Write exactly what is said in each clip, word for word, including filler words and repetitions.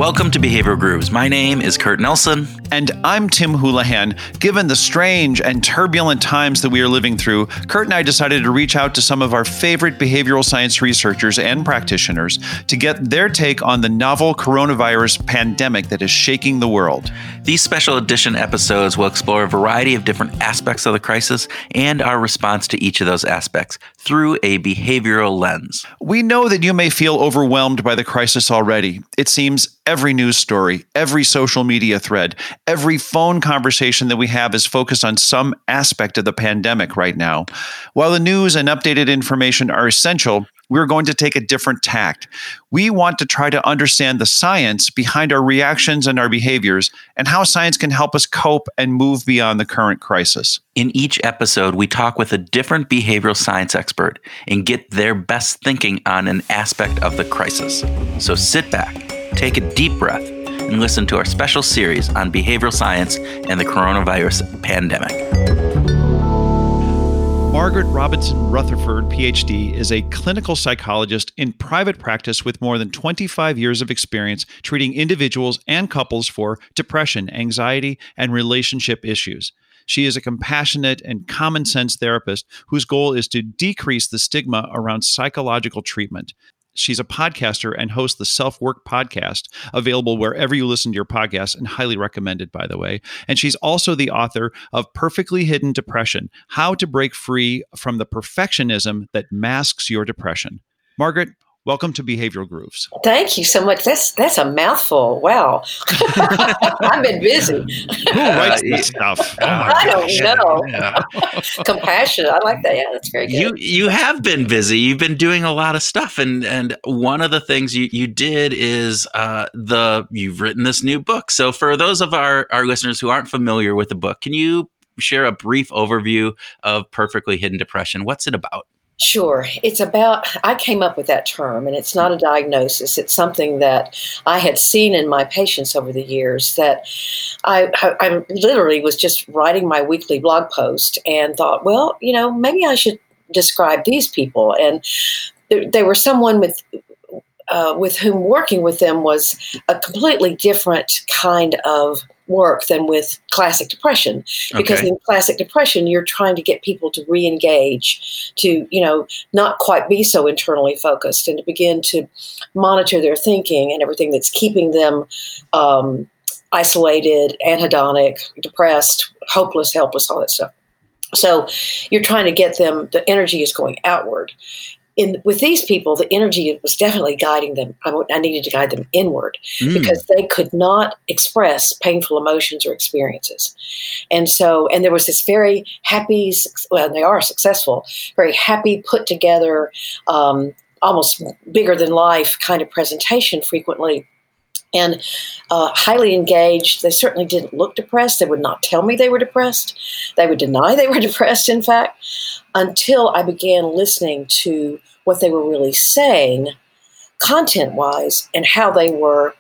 Welcome to Behavioral Grooves. My name is Kurt Nelson. And I'm Tim Houlihan. Given the strange and turbulent times that we are living through, Kurt and I decided to reach out to some of our favorite behavioral science researchers and practitioners to get their take on the novel coronavirus pandemic that is shaking the world. These special edition episodes will explore a variety of different aspects of the crisis and our response to each of those aspects through a behavioral lens. We know that you may feel overwhelmed by the crisis already. It seems every news story, every social media thread, every phone conversation that we have is focused on some aspect of the pandemic right now. While the news and updated information are essential, we're going to take a different tact. We want to try to understand the science behind our reactions and our behaviors and how science can help us cope and move beyond the current crisis. In each episode, we talk with a different behavioral science expert and get their best thinking on an aspect of the crisis. So sit back, take a deep breath, and listen to our special series on behavioral science and the coronavirus pandemic. Margaret Robinson Rutherford, P H D, is a clinical psychologist in private practice with more than twenty-five years of experience treating individuals and couples for depression, anxiety, and relationship issues. She is a compassionate and common sense therapist whose goal is to decrease the stigma around psychological treatment. She's a podcaster and hosts the Self-Work podcast, available wherever you listen to your podcasts, and highly recommended, by the way. And she's also the author of Perfectly Hidden Depression: How to Break Free from the Perfectionism That Masks Your Depression. Margaret, welcome to Behavioral Grooves. Thank you so much. That's that's a mouthful. Wow. I've been busy. Who writes this stuff? Oh I don't know. Yeah. Compassion. I like that. Yeah, that's very good. You you have been busy. You've been doing a lot of stuff, and and one of the things you, you did is uh, the you've written this new book. So for those of our, our listeners who aren't familiar with the book, can you share a brief overview of Perfectly Hidden Depression? What's it about? Sure. It's about, I came up with that term, and it's not a diagnosis. It's something that I had seen in my patients over the years, that I, I, I literally was just writing my weekly blog post and thought, well, you know, maybe I should describe these people. And they, they were someone with uh, with whom working with them was a completely different kind of work than with classic depression, because okay. in classic depression, you're trying to get people to re-engage, to, you know, not quite be so internally focused, and to begin to monitor their thinking and everything that's keeping them um, isolated, anhedonic, depressed, hopeless, helpless, all that stuff. So you're trying to get them, the energy is going outward. In, with these people, the energy was definitely guiding them. I, I needed to guide them inward mm. because they could not express painful emotions or experiences. And so, and there was this very happy, well, they are successful, very happy, put together, um, almost bigger than life kind of presentation frequently. And uh, highly engaged. They certainly didn't look depressed. They would not tell me they were depressed. They would deny they were depressed, in fact, until I began listening to what they were really saying, content-wise, and how they were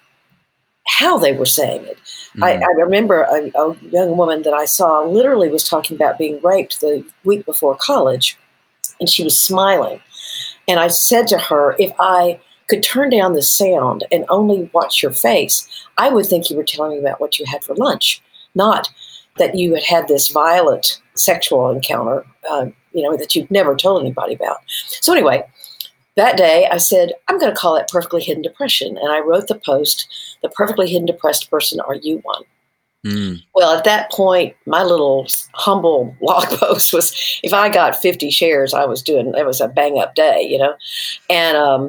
how they were saying it. Mm-hmm. I, I remember a, a young woman that I saw literally was talking about being raped the week before college, and she was smiling. And I said to her, if I could turn down the sound and only watch your face, I would think you were telling me about what you had for lunch, not that you had had this violent sexual encounter, uh, you know, that you'd never told anybody about. So anyway, that day I said, I'm going to call it Perfectly Hidden Depression. And I wrote the post, The Perfectly Hidden Depressed Person, Are You One? Mm. Well, at that point, my little humble blog post was, if I got fifty shares, I was doing, it was a bang up day, you know, and, um,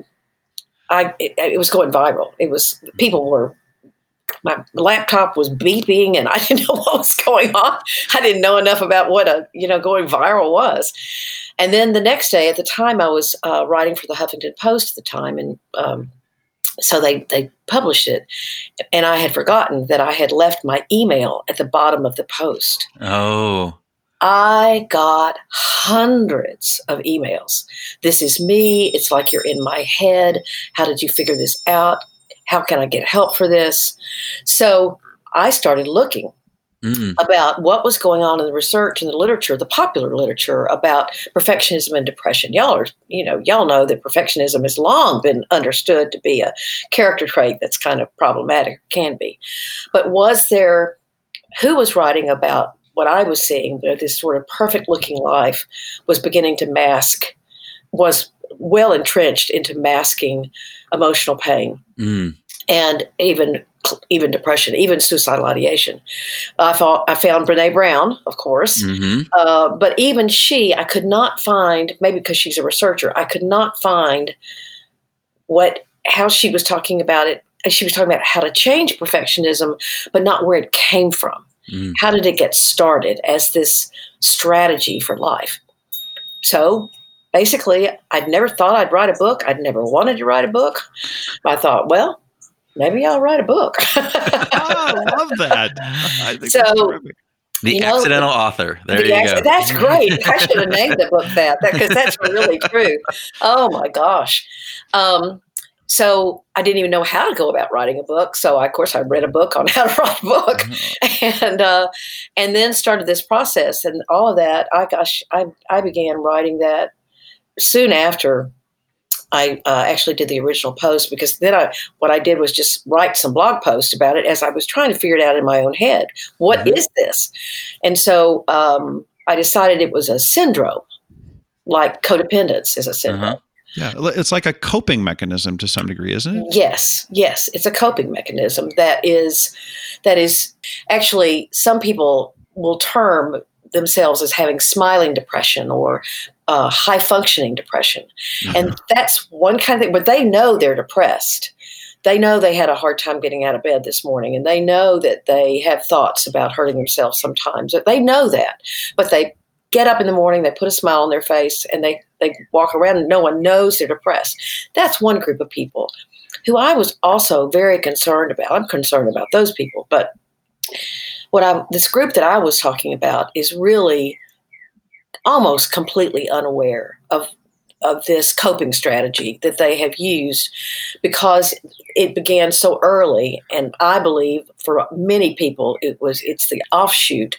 I, it, it was going viral. It was, people were, my laptop was beeping and I didn't know what was going on. I didn't know enough about what a, you know, going viral was. And then the next day, at the time I was uh, writing for the Huffington Post at the time. And um, so they, they published it. And I had forgotten that I had left my email at the bottom of the post. Oh, I got hundreds of emails. This is me. It's like you're in my head. How did you figure this out? How can I get help for this? So I started looking Mm. about what was going on in the research and the literature, the popular literature about perfectionism and depression. Y'all are, you know, y'all know that perfectionism has long been understood to be a character trait that's kind of problematic, can be. But was there, who was writing about what I was seeing, that this sort of perfect looking life was beginning to mask, was well entrenched into masking emotional pain Mm. and even even depression, even suicidal ideation. I thought I found Brene Brown, of course, hmm uh, but even she, I could not find. Maybe because she's a researcher, I could not find what how she was talking about it. She was talking about how to change perfectionism, but not where it came from. Mm. How did it get started as this strategy for life? So basically, I'd never thought I'd write a book. I'd never wanted to write a book. I thought, well, maybe I'll write a book. Oh, I love that. I think So, that's terrific. The You know, accidental author. There The you ex- go. That's great. I should have named the book that because that's really true. Oh my gosh. Um, so I didn't even know how to go about writing a book. So I, of course I read a book on how to write a book, Mm-hmm. and uh, and then started this process and all of that. I gosh, I I began writing that soon after I uh, actually did the original post, because then I what I did was just write some blog posts about it as I was trying to figure it out in my own head. What Mhm. is this? And so um, I decided it was a syndrome, like codependence is a syndrome. Uh-huh. Yeah, it's like a coping mechanism to some degree, isn't it? Yes, yes, it's a coping mechanism that is that is actually, some people will term themselves as having smiling depression or uh, high functioning depression, and that's one kind of thing. But they know they're depressed. They know they had a hard time getting out of bed this morning, and they know that they have thoughts about hurting themselves sometimes. They know that, but they get up in the morning, they put a smile on their face, and they, they walk around and no one knows they're depressed. That's one group of people who I was also very concerned about. I'm concerned about those people. But what I this group that I was talking about is really almost completely unaware of of this coping strategy that they have used, because it began so early. And I believe for many people, it was it's the offshoot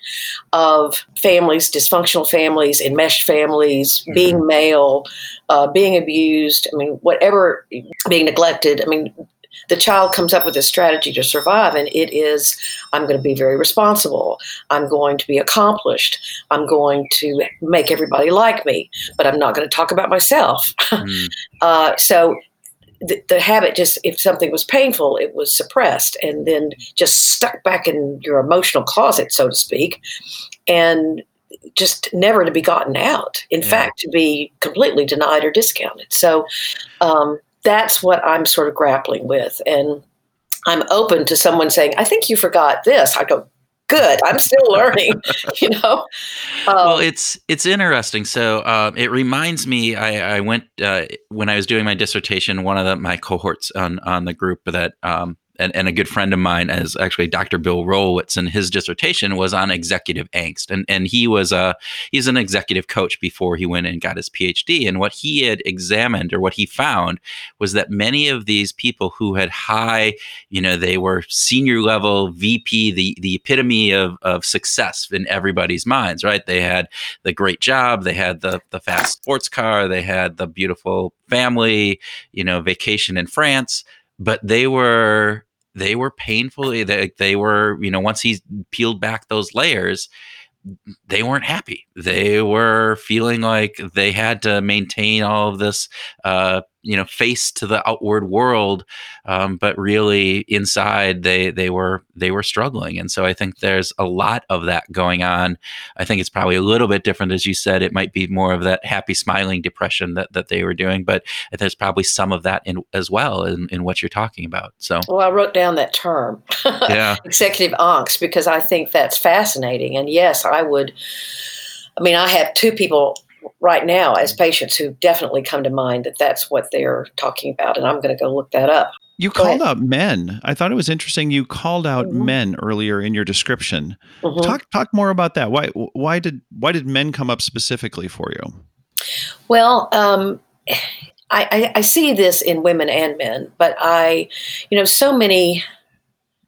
of families, dysfunctional families, enmeshed families, Mhm. being male, uh, being abused. I mean, whatever, being neglected. I mean, the child comes up with a strategy to survive, and it is, I'm going to be very responsible. I'm going to be accomplished. I'm going to make everybody like me, but I'm not going to talk about myself. Mm. uh, so the, the habit, just if something was painful, it was suppressed and then just stuck back in your emotional closet, so to speak, and just never to be gotten out. In Yeah. fact, to be completely denied or discounted. So um, that's what I'm sort of grappling with. And I'm open to someone saying, I think you forgot this. I go, good, I'm still learning, you know? Um, Well, it's it's interesting. So um, it reminds me. I, I went uh, when I was doing my dissertation. One of the, my cohorts on on the group that um, and, and a good friend of mine is actually Doctor Bill Rolowitz, and his dissertation was on executive angst. And and he was a he's an executive coach before he went and got his PhD. And what he had examined, or what he found, was that many of these people who had high, you know, they were senior level V P, the the epitome of of success in everybody's minds, right? They had the great job, they had the the fast sports car, they had the beautiful family, you know, vacation in France, but they were they were painfully they, they were, you know, once he peeled back those layers, they weren't happy. They were feeling like they had to maintain all of this, uh, you know, face to the outward world, um, but really inside they they were they were struggling. And so I think there's a lot of that going on. I think it's probably a little bit different, as you said. It might be more of that happy, smiling depression that that they were doing, but there's probably some of that in as well in, in what you're talking about. So well, I wrote down that term, yeah, executive angst, because I think that's fascinating. And yes, I would, I mean, I have two people right now as patients who definitely come to mind that that's what they're talking about. And I'm going to go look that up. You Go called ahead. out men. I thought it was interesting. You called out Mhm. men earlier in your description. Mhm. Talk talk more about that. Why why did why did men come up specifically for you? Well, um, I, I, I see this in women and men, but I, you know, so many,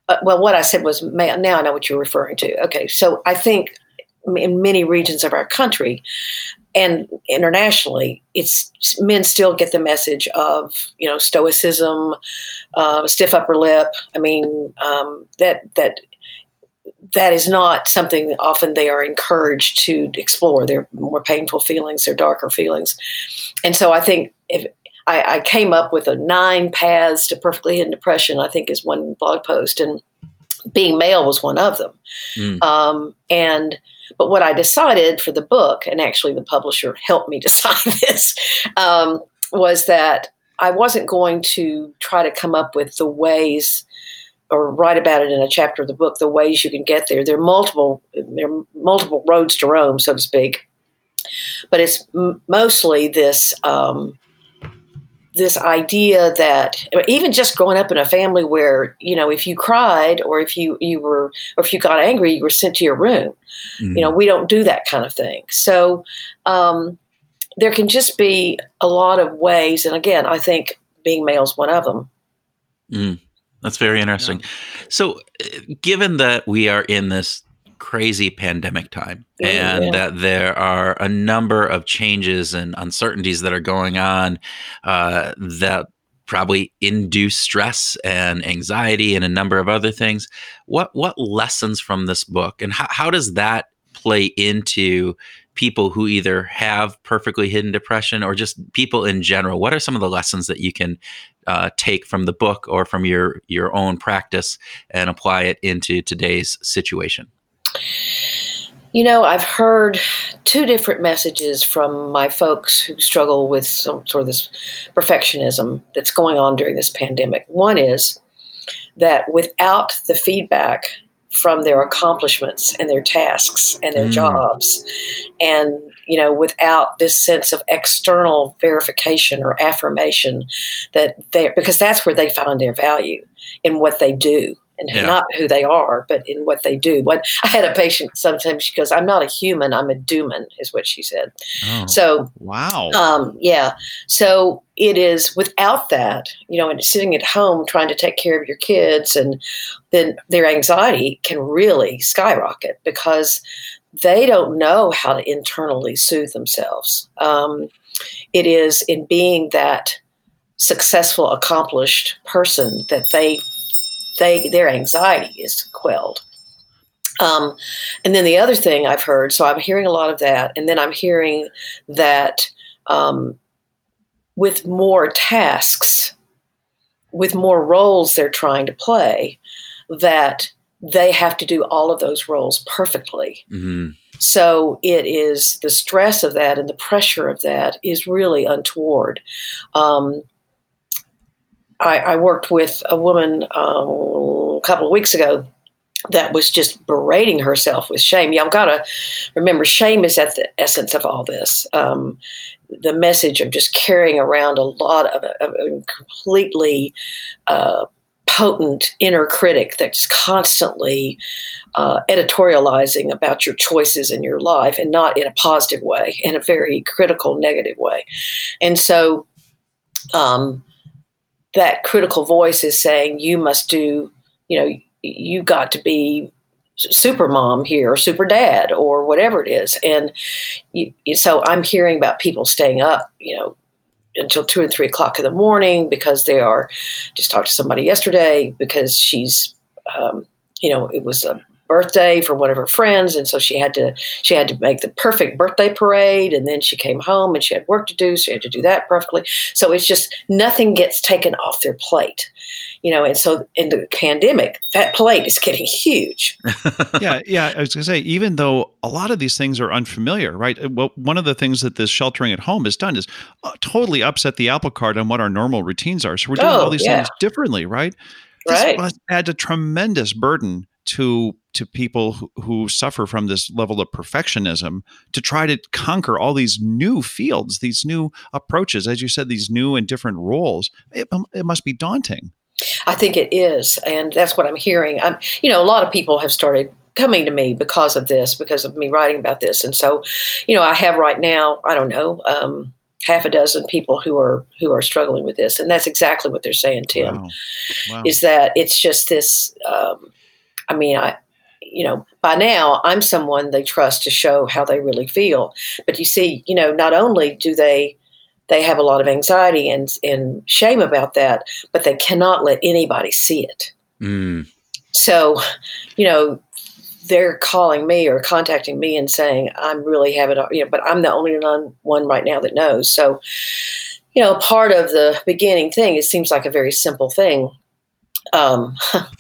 uh, well, what I said was male. Now I know what you're referring to. Okay. So I think in many regions of our country and internationally, it's men still get the message of, you know, stoicism, uh, stiff upper lip. I mean, um, that, that, that is not something that often they are encouraged to explore. Their more painful feelings, their darker feelings. And so I think if I, I came up with a nine paths to perfectly hidden depression, I think is one blog post, and being male was one of them. Mm. Um, and, but what I decided for the book, and actually the publisher helped me decide this, um, was that I wasn't going to try to come up with the ways or write about it in a chapter of the book, the ways you can get there. There are multiple, there are multiple roads to Rome, so to speak. But it's m- mostly this, um, this idea that even just growing up in a family where, you know, if you cried or if you, you were, or if you got angry, you were sent to your room. Mm-hmm. You know, we don't do that kind of thing. So um, there can just be a lot of ways. And again, I think being male is one of them. Mm. That's very interesting. Yeah. So, given that we are in this crazy pandemic time and yeah. that there are a number of changes and uncertainties that are going on uh, that probably induce stress and anxiety and a number of other things, what what lessons from this book, and how, how does that play into people who either have perfectly hidden depression or just people in general? What are some of the lessons that you can uh, take from the book or from your, your own practice and apply it into today's situation? You know, I've heard two different messages from my folks who struggle with some sort of this perfectionism that's going on during this pandemic. One is that without the feedback from their accomplishments and their tasks and their mm. jobs, and, you know, without this sense of external verification or affirmation that they, because that's where they find their value in what they do. And yeah. not who they are, but in what they do. What I had a patient sometimes, she goes, "I'm not a human, I'm a doomon," is what she said. Oh, so, wow. Um, yeah. So it is without that, you know, and sitting at home trying to take care of your kids, and then their anxiety can really skyrocket because they don't know how to internally soothe themselves. Um, it is in being that successful, accomplished person that they They, their anxiety is quelled. Um, and then the other thing I've heard, so I'm hearing a lot of that, and then I'm hearing that um, with more tasks, with more roles they're trying to play, that they have to do all of those roles perfectly. Mm-hmm. So it is the stress of that and the pressure of that is really untoward. Um, I, I worked with a woman um, a couple of weeks ago that was just berating herself with shame. Y'all got to remember, shame is at the essence of all this. Um, the message of just carrying around a lot of a, a completely uh, potent inner critic that's constantly uh, editorializing about your choices in your life, and not in a positive way, in a very critical, negative way. And so, um, that critical voice is saying, you must do, you know, you got to be super mom here or super dad or whatever it is. And you, so I'm hearing about people staying up, you know, until two and three o'clock in the morning because they are, just talked to somebody yesterday because she's, um, you know, it was a birthday for one of her friends. And so she had to, she had to make the perfect birthday parade. And then she came home and she had work to do. So she had to do that perfectly. So it's just nothing gets taken off their plate, you know? And so in the pandemic, that plate is getting huge. yeah. Yeah. I was gonna say, even though a lot of these things are unfamiliar, right? Well, one of the things that this sheltering at home has done is uh, totally upset the apple cart on what our normal routines are. So we're doing oh, all these yeah. things differently, right? Right. This must add a tremendous burden to to people who, who suffer from this level of perfectionism to try to conquer all these new fields, these new approaches, as you said, these new and different roles. It, it must be daunting. I think it is. And that's what I'm hearing. I'm, you know, a lot of people have started coming to me because of this, because of me writing about this. And so, you know, I have right now, I don't know, um, half a dozen people who are who are struggling with this, and that's exactly what they're saying, Tim. Wow. Wow. Is that it's just this? Um, I mean, I, you know, by now I'm someone they trust to show how they really feel. But you see, you know, not only do they they have a lot of anxiety and and shame about that, but they cannot let anybody see it. Mm. So, you know, they're calling me or contacting me and saying, I'm really having, a, you know, but I'm the only one right now that knows. So, you know, part of the beginning thing, it seems like a very simple thing. Um,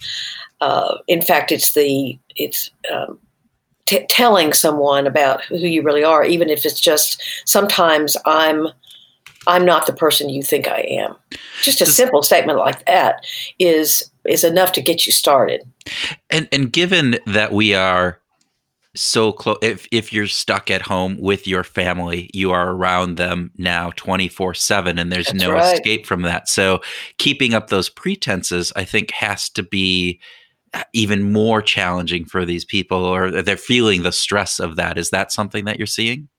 uh, in fact, it's the, it's um, t- telling someone about who you really are, even if it's just, sometimes I'm, I'm not the person you think I am. Just a simple statement like that is is enough to get you started. And and given that we are so close, if if you're stuck at home with your family, you are around them now twenty-four seven, and there's That's no right. escape from that. So keeping up those pretenses, I think, has to be even more challenging for these people, or they're feeling the stress of that. Is that something that you're seeing?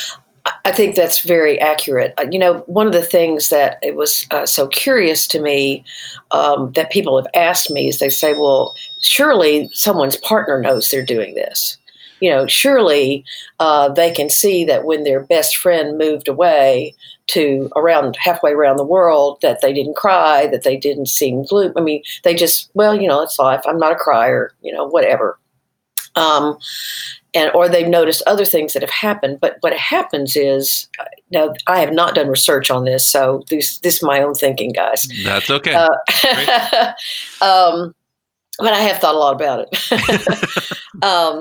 I think that's very accurate. Uh, you know, one of the things that it was uh, so curious to me um, that people have asked me is they say, well, surely someone's partner knows they're doing this. You know, surely uh, they can see that when their best friend moved away to around halfway around the world, that they didn't cry, that they didn't seem gloomy. I mean, they just, well, you know, it's life. I'm not a crier, you know, whatever. Um, and or they've noticed other things that have happened. But what happens is, now I have not done research on this, so this this is my own thinking, guys. That's okay. Uh, um, but I have thought a lot about it. um,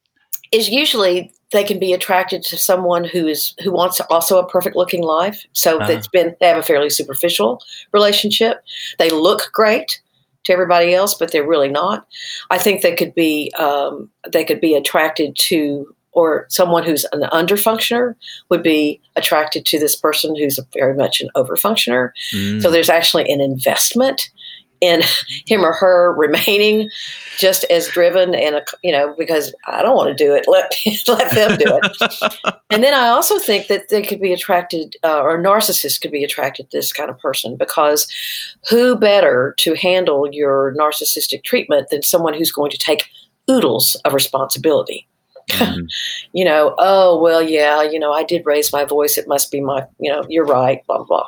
is usually they can be attracted to someone who is who wants also a perfect looking life. So Uh-huh. that's been they have a fairly superficial relationship. They look great to everybody else, but they're really not. I think they could be um, they could be attracted to, or someone who's an underfunctioner would be attracted to this person who's very much an overfunctioner. Mm. So there's actually an investment in him or her remaining just as driven, and a, you know, because I don't want to do it, let let them do it. And then I also think that they could be attracted, uh, or narcissists could be attracted to this kind of person, because who better to handle your narcissistic treatment than someone who's going to take oodles of responsibility? Mm. You know, oh, well, yeah, you know, I did raise my voice. It must be my, you know, you're right, blah, blah, blah.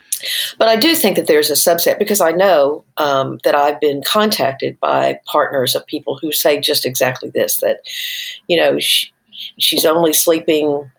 But I do think that there's a subset, because I know um, that I've been contacted by partners of people who say just exactly this, that, you know, she, she's only sleeping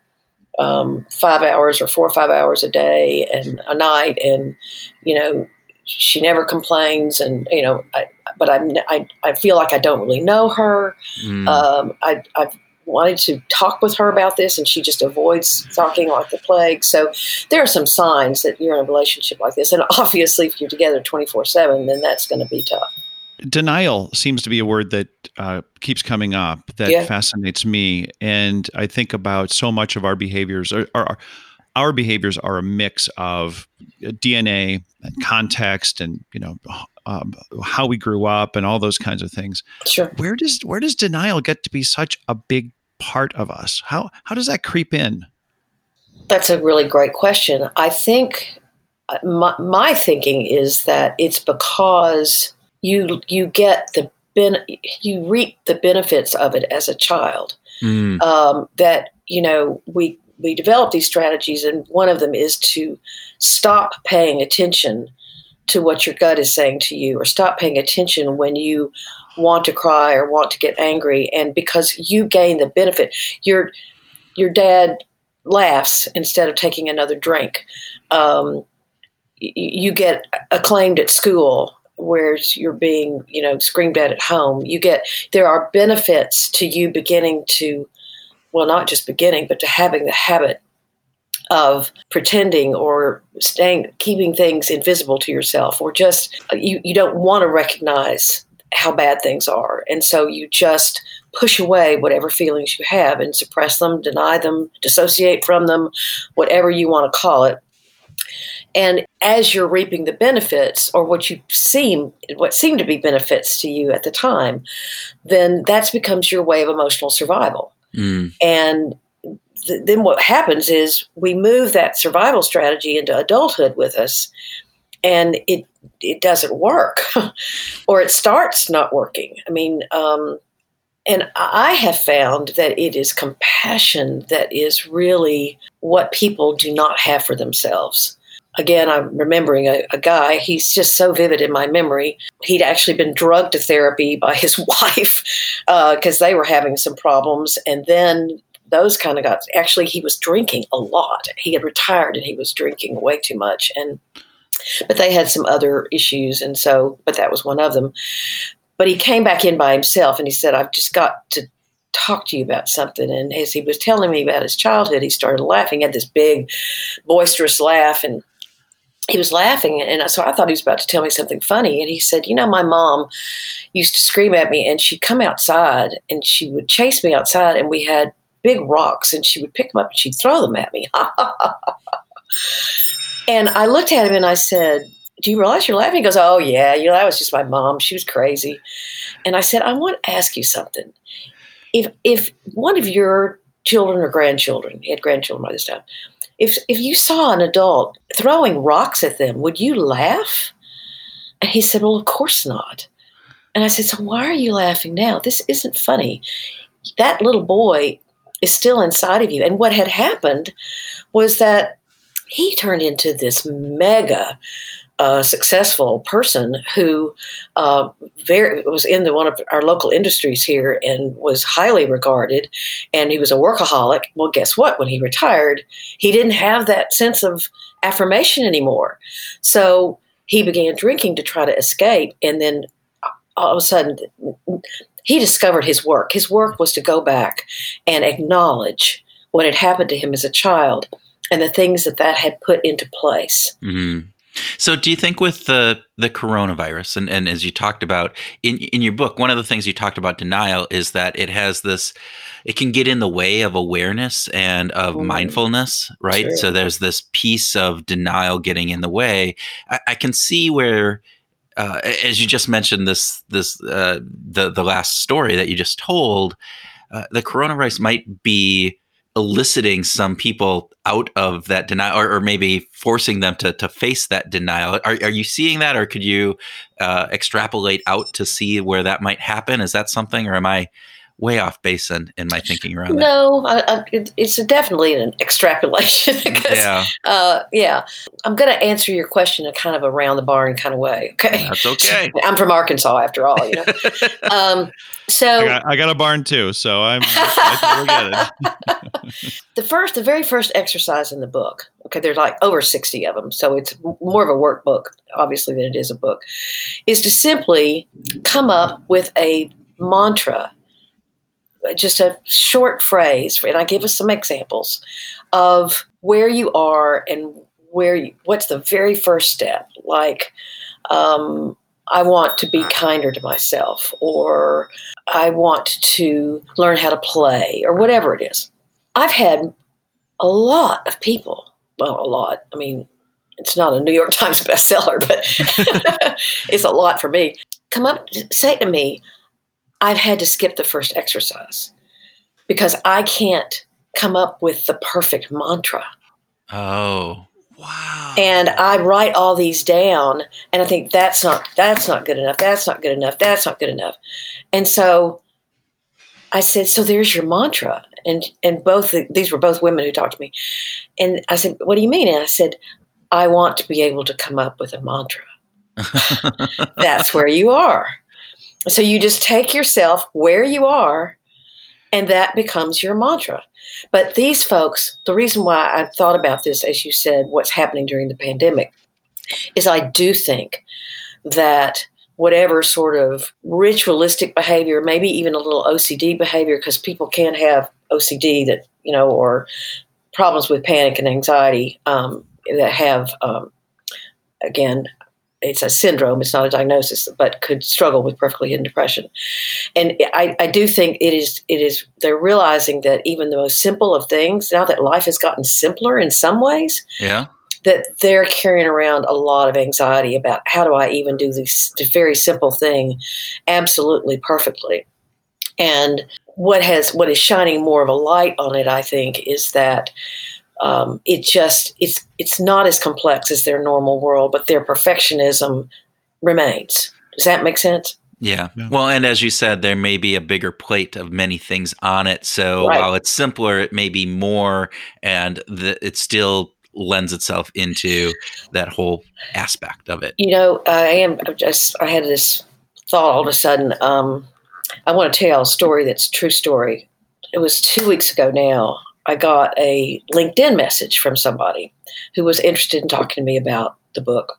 um, five hours or four or five hours a day and a night. And, you know, she never complains. And, you know, I, but I'm, I, I feel like I don't really know her. Mm. Um, I, I've wanted to talk with her about this, and she just avoids talking like the plague. So there are some signs that you're in a relationship like this. And obviously, if you're together twenty-four seven, then that's going to be tough. Denial seems to be a word that uh, keeps coming up that Yeah. fascinates me. And I think about so much of our behaviors, are, are, our behaviors are a mix of D N A and context and, you know, um, how we grew up and all those kinds of things. Sure. Where does where does denial get to be such a big part of us? How how does that creep in? That's a really great question. I think uh, my, my thinking is that it's because you you get the ben, you reap the benefits of it as a child. Mm. Um, that, you know, we we develop these strategies, and one of them is to stop paying attention to what your gut is saying to you, or stop paying attention when you want to cry or want to get angry. And because you gain the benefit, your your dad laughs instead of taking another drink. Um, y- you get acclaimed at school, whereas you're being, you know, screamed at at home. You get, there are benefits to you beginning to, well, not just beginning, but to having the habit of pretending or staying, keeping things invisible to yourself, or just you, you don't want to recognize how bad things are. And so you just push away whatever feelings you have and suppress them, deny them, dissociate from them, whatever you want to call it. And as you're reaping the benefits, or what you seem, what seem to be benefits to you at the time, then that becomes your way of emotional survival. Mm. And th- then what happens is we move that survival strategy into adulthood with us, and it it doesn't work, or it starts not working. I mean, um, and I have found that it is compassion that is really what people do not have for themselves. Again, I'm remembering a, a guy, he's just so vivid in my memory. He'd actually been drugged to therapy by his wife because uh, they were having some problems. And then those kind of got, actually, he was drinking a lot. He had retired and he was drinking way too much. And but they had some other issues. And so, but that was one of them. But he came back in by himself and he said, I've just got to talk to you about something. And as he was telling me about his childhood, he started laughing. He had this big, boisterous laugh, and he was laughing. And so I thought he was about to tell me something funny. And he said, you know, my mom used to scream at me, and she'd come outside and she would chase me outside, and we had big rocks, and she would pick them up and she'd throw them at me. And I looked at him and I said, do you realize you're laughing? He goes, oh, yeah, you know, that was just my mom. She was crazy. And I said, I want to ask you something. If if one of your children or grandchildren, he had grandchildren by this time, if if you saw an adult throwing rocks at them, would you laugh? And he said, well, of course not. And I said, so why are you laughing now? This isn't funny. That little boy is still inside of you. And what had happened was that he turned into this mega uh, successful person who uh, very was in the, one of our local industries here and was highly regarded. And he was a workaholic. Well, guess what? When he retired, he didn't have that sense of affirmation anymore. So he began drinking to try to escape. And then all of a sudden, he discovered his work. His work was to go back and acknowledge what had happened to him as a child and the things that that had put into place. Mm-hmm. So do you think with the the coronavirus, and, and as you talked about in in your book, one of the things you talked about denial is that it has this, it can get in the way of awareness and of mm. mindfulness, right? Sure. So there's this piece of denial getting in the way. I, I can see where, uh, as you just mentioned, this this uh, the the last story that you just told, uh, the coronavirus might be eliciting some people out of that denial, or, or maybe forcing them to to face that denial. Are are you seeing that, or could you uh, extrapolate out to see where that might happen? Is that something, or am I way off base in, in my thinking around that? No, I, I, it's definitely an extrapolation. because, yeah. Uh, yeah. I'm going to answer your question in kind of a round the barn kind of way. Okay. That's okay. I'm from Arkansas after all, you know. um, so I got, I got a barn too, so I'm I totally get it. the first, the very first exercise in the book, okay, there's like over sixty of them, so it's more of a workbook, obviously, than it is a book, is to simply come up with a mantra, just a short phrase, and I give us some examples of where you are and where you, what's the very first step. Like, um, I want to be kinder to myself, or I want to learn how to play, or whatever it is. I've had a lot of people, well, a lot. I mean, it's not a New York Times bestseller, but it's a lot for me. Come up, say to me, I've had to skip the first exercise because I can't come up with the perfect mantra. Oh, wow. And I write all these down and I think that's not, that's not good enough. That's not good enough. That's not good enough. And so I said, so there's your mantra. And, and both, these were both women who talked to me. And I said, what do you mean? And I said, I want to be able to come up with a mantra. That's where you are. So you just take yourself where you are, and that becomes your mantra. But these folks, the reason why I thought about this, as you said, what's happening during the pandemic, is I do think that whatever sort of ritualistic behavior, maybe even a little O C D behavior, because people can have O C D that, you know, or problems with panic and anxiety um, that have, um, again, it's a syndrome, it's not a diagnosis, but could struggle with perfectly hidden depression. And I, I do think it is, it is, they're realizing that even the most simple of things, now that life has gotten simpler in some ways, yeah, that they're carrying around a lot of anxiety about how do I even do this very simple thing absolutely perfectly. And what has what is shining more of a light on it, I think, is that um, it just it's it's not as complex as their normal world, but their perfectionism remains. Does that make sense? Yeah. yeah. Well, and as you said, there may be a bigger plate of many things on it. So right. while it's simpler, it may be more, and the, it still lends itself into that whole aspect of it. You know, I am just, I had this thought all of a sudden. Um, I want to tell you a story that's a true story. It was two weeks ago now. I got a LinkedIn message from somebody who was interested in talking to me about the book.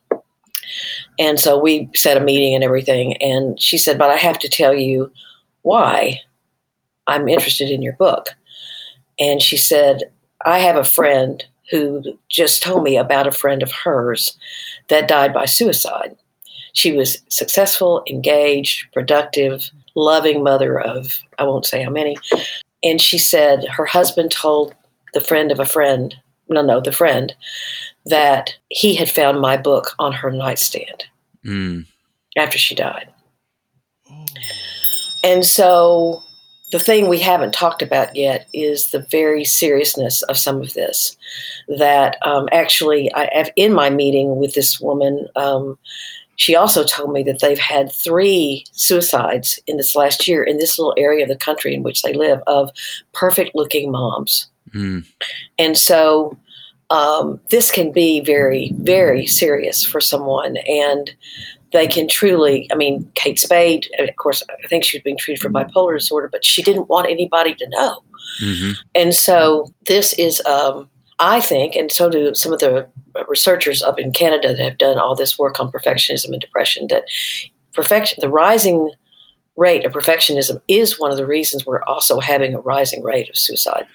And so we set a meeting and everything. And she said, but I have to tell you why I'm interested in your book. And she said, I have a friend who just told me about a friend of hers that died by suicide. She was successful, engaged, productive, loving mother of, I won't say how many. And she said her husband told the friend of a friend, no, no, the friend, that he had found my book on her nightstand mm. after she died. Oh. And so the thing we haven't talked about yet is the very seriousness of some of this. That um, actually, I, in my meeting with this woman, um, she also told me that they've had three suicides in this last year in this little area of the country in which they live of perfect-looking moms. Mm. And so Um, this can be very, very serious for someone, and they can truly, I mean, Kate Spade, of course, I think she was being treated for bipolar disorder, but she didn't want anybody to know. Mm-hmm. And so this is, um, I think, and so do some of the researchers up in Canada that have done all this work on perfectionism and depression, that perfection, the rising rate of perfectionism is one of the reasons we're also having a rising rate of suicide.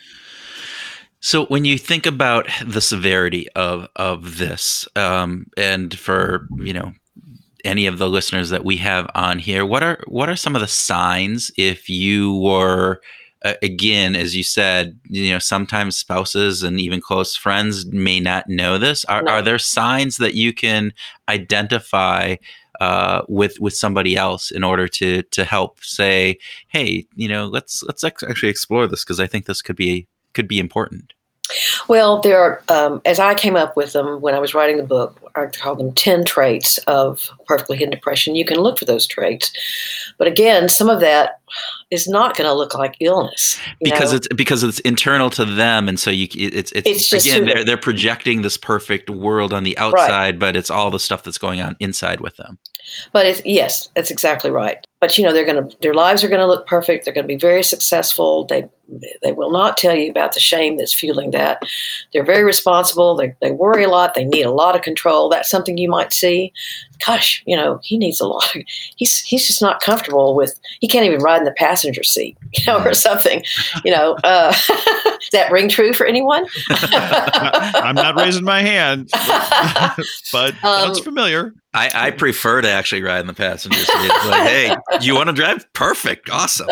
So when you think about the severity of of this, um, and for you know any of the listeners that we have on here, what are what are some of the signs if you were uh, again, as you said, you know, sometimes spouses and even close friends may not know this. Are no. are there signs that you can identify uh, with with somebody else in order to to help say, hey, you know, let's let's actually explore this because I think this could be. could be important? Well, there are, um, as I came up with them when I was writing the book, I called them ten traits of perfectly hidden depression. You can look for those traits. But again, some of that is not going to look like illness. Because know? it's because it's internal to them. And so you it's it's, it's just again, they're, they're projecting this perfect world on the outside, right. But it's all the stuff that's going on inside with them. But it's, yes, that's exactly right. But, you know, they're going to, their lives are going to look perfect. They're going to be very successful. They they will not tell you about the shame that's fueling that. They're very responsible. They they worry a lot. They need a lot of control. That's something you might see. Gosh, you know, he needs a lot. Of, he's he's just not comfortable with, he can't even ride in the passenger seat, you know, or something, you know. Uh, does that ring true for anyone? I'm not raising my hand, but um, that's familiar. I, I prefer to actually ride in the passenger seat. It's like, hey, you want to drive? Perfect. Awesome.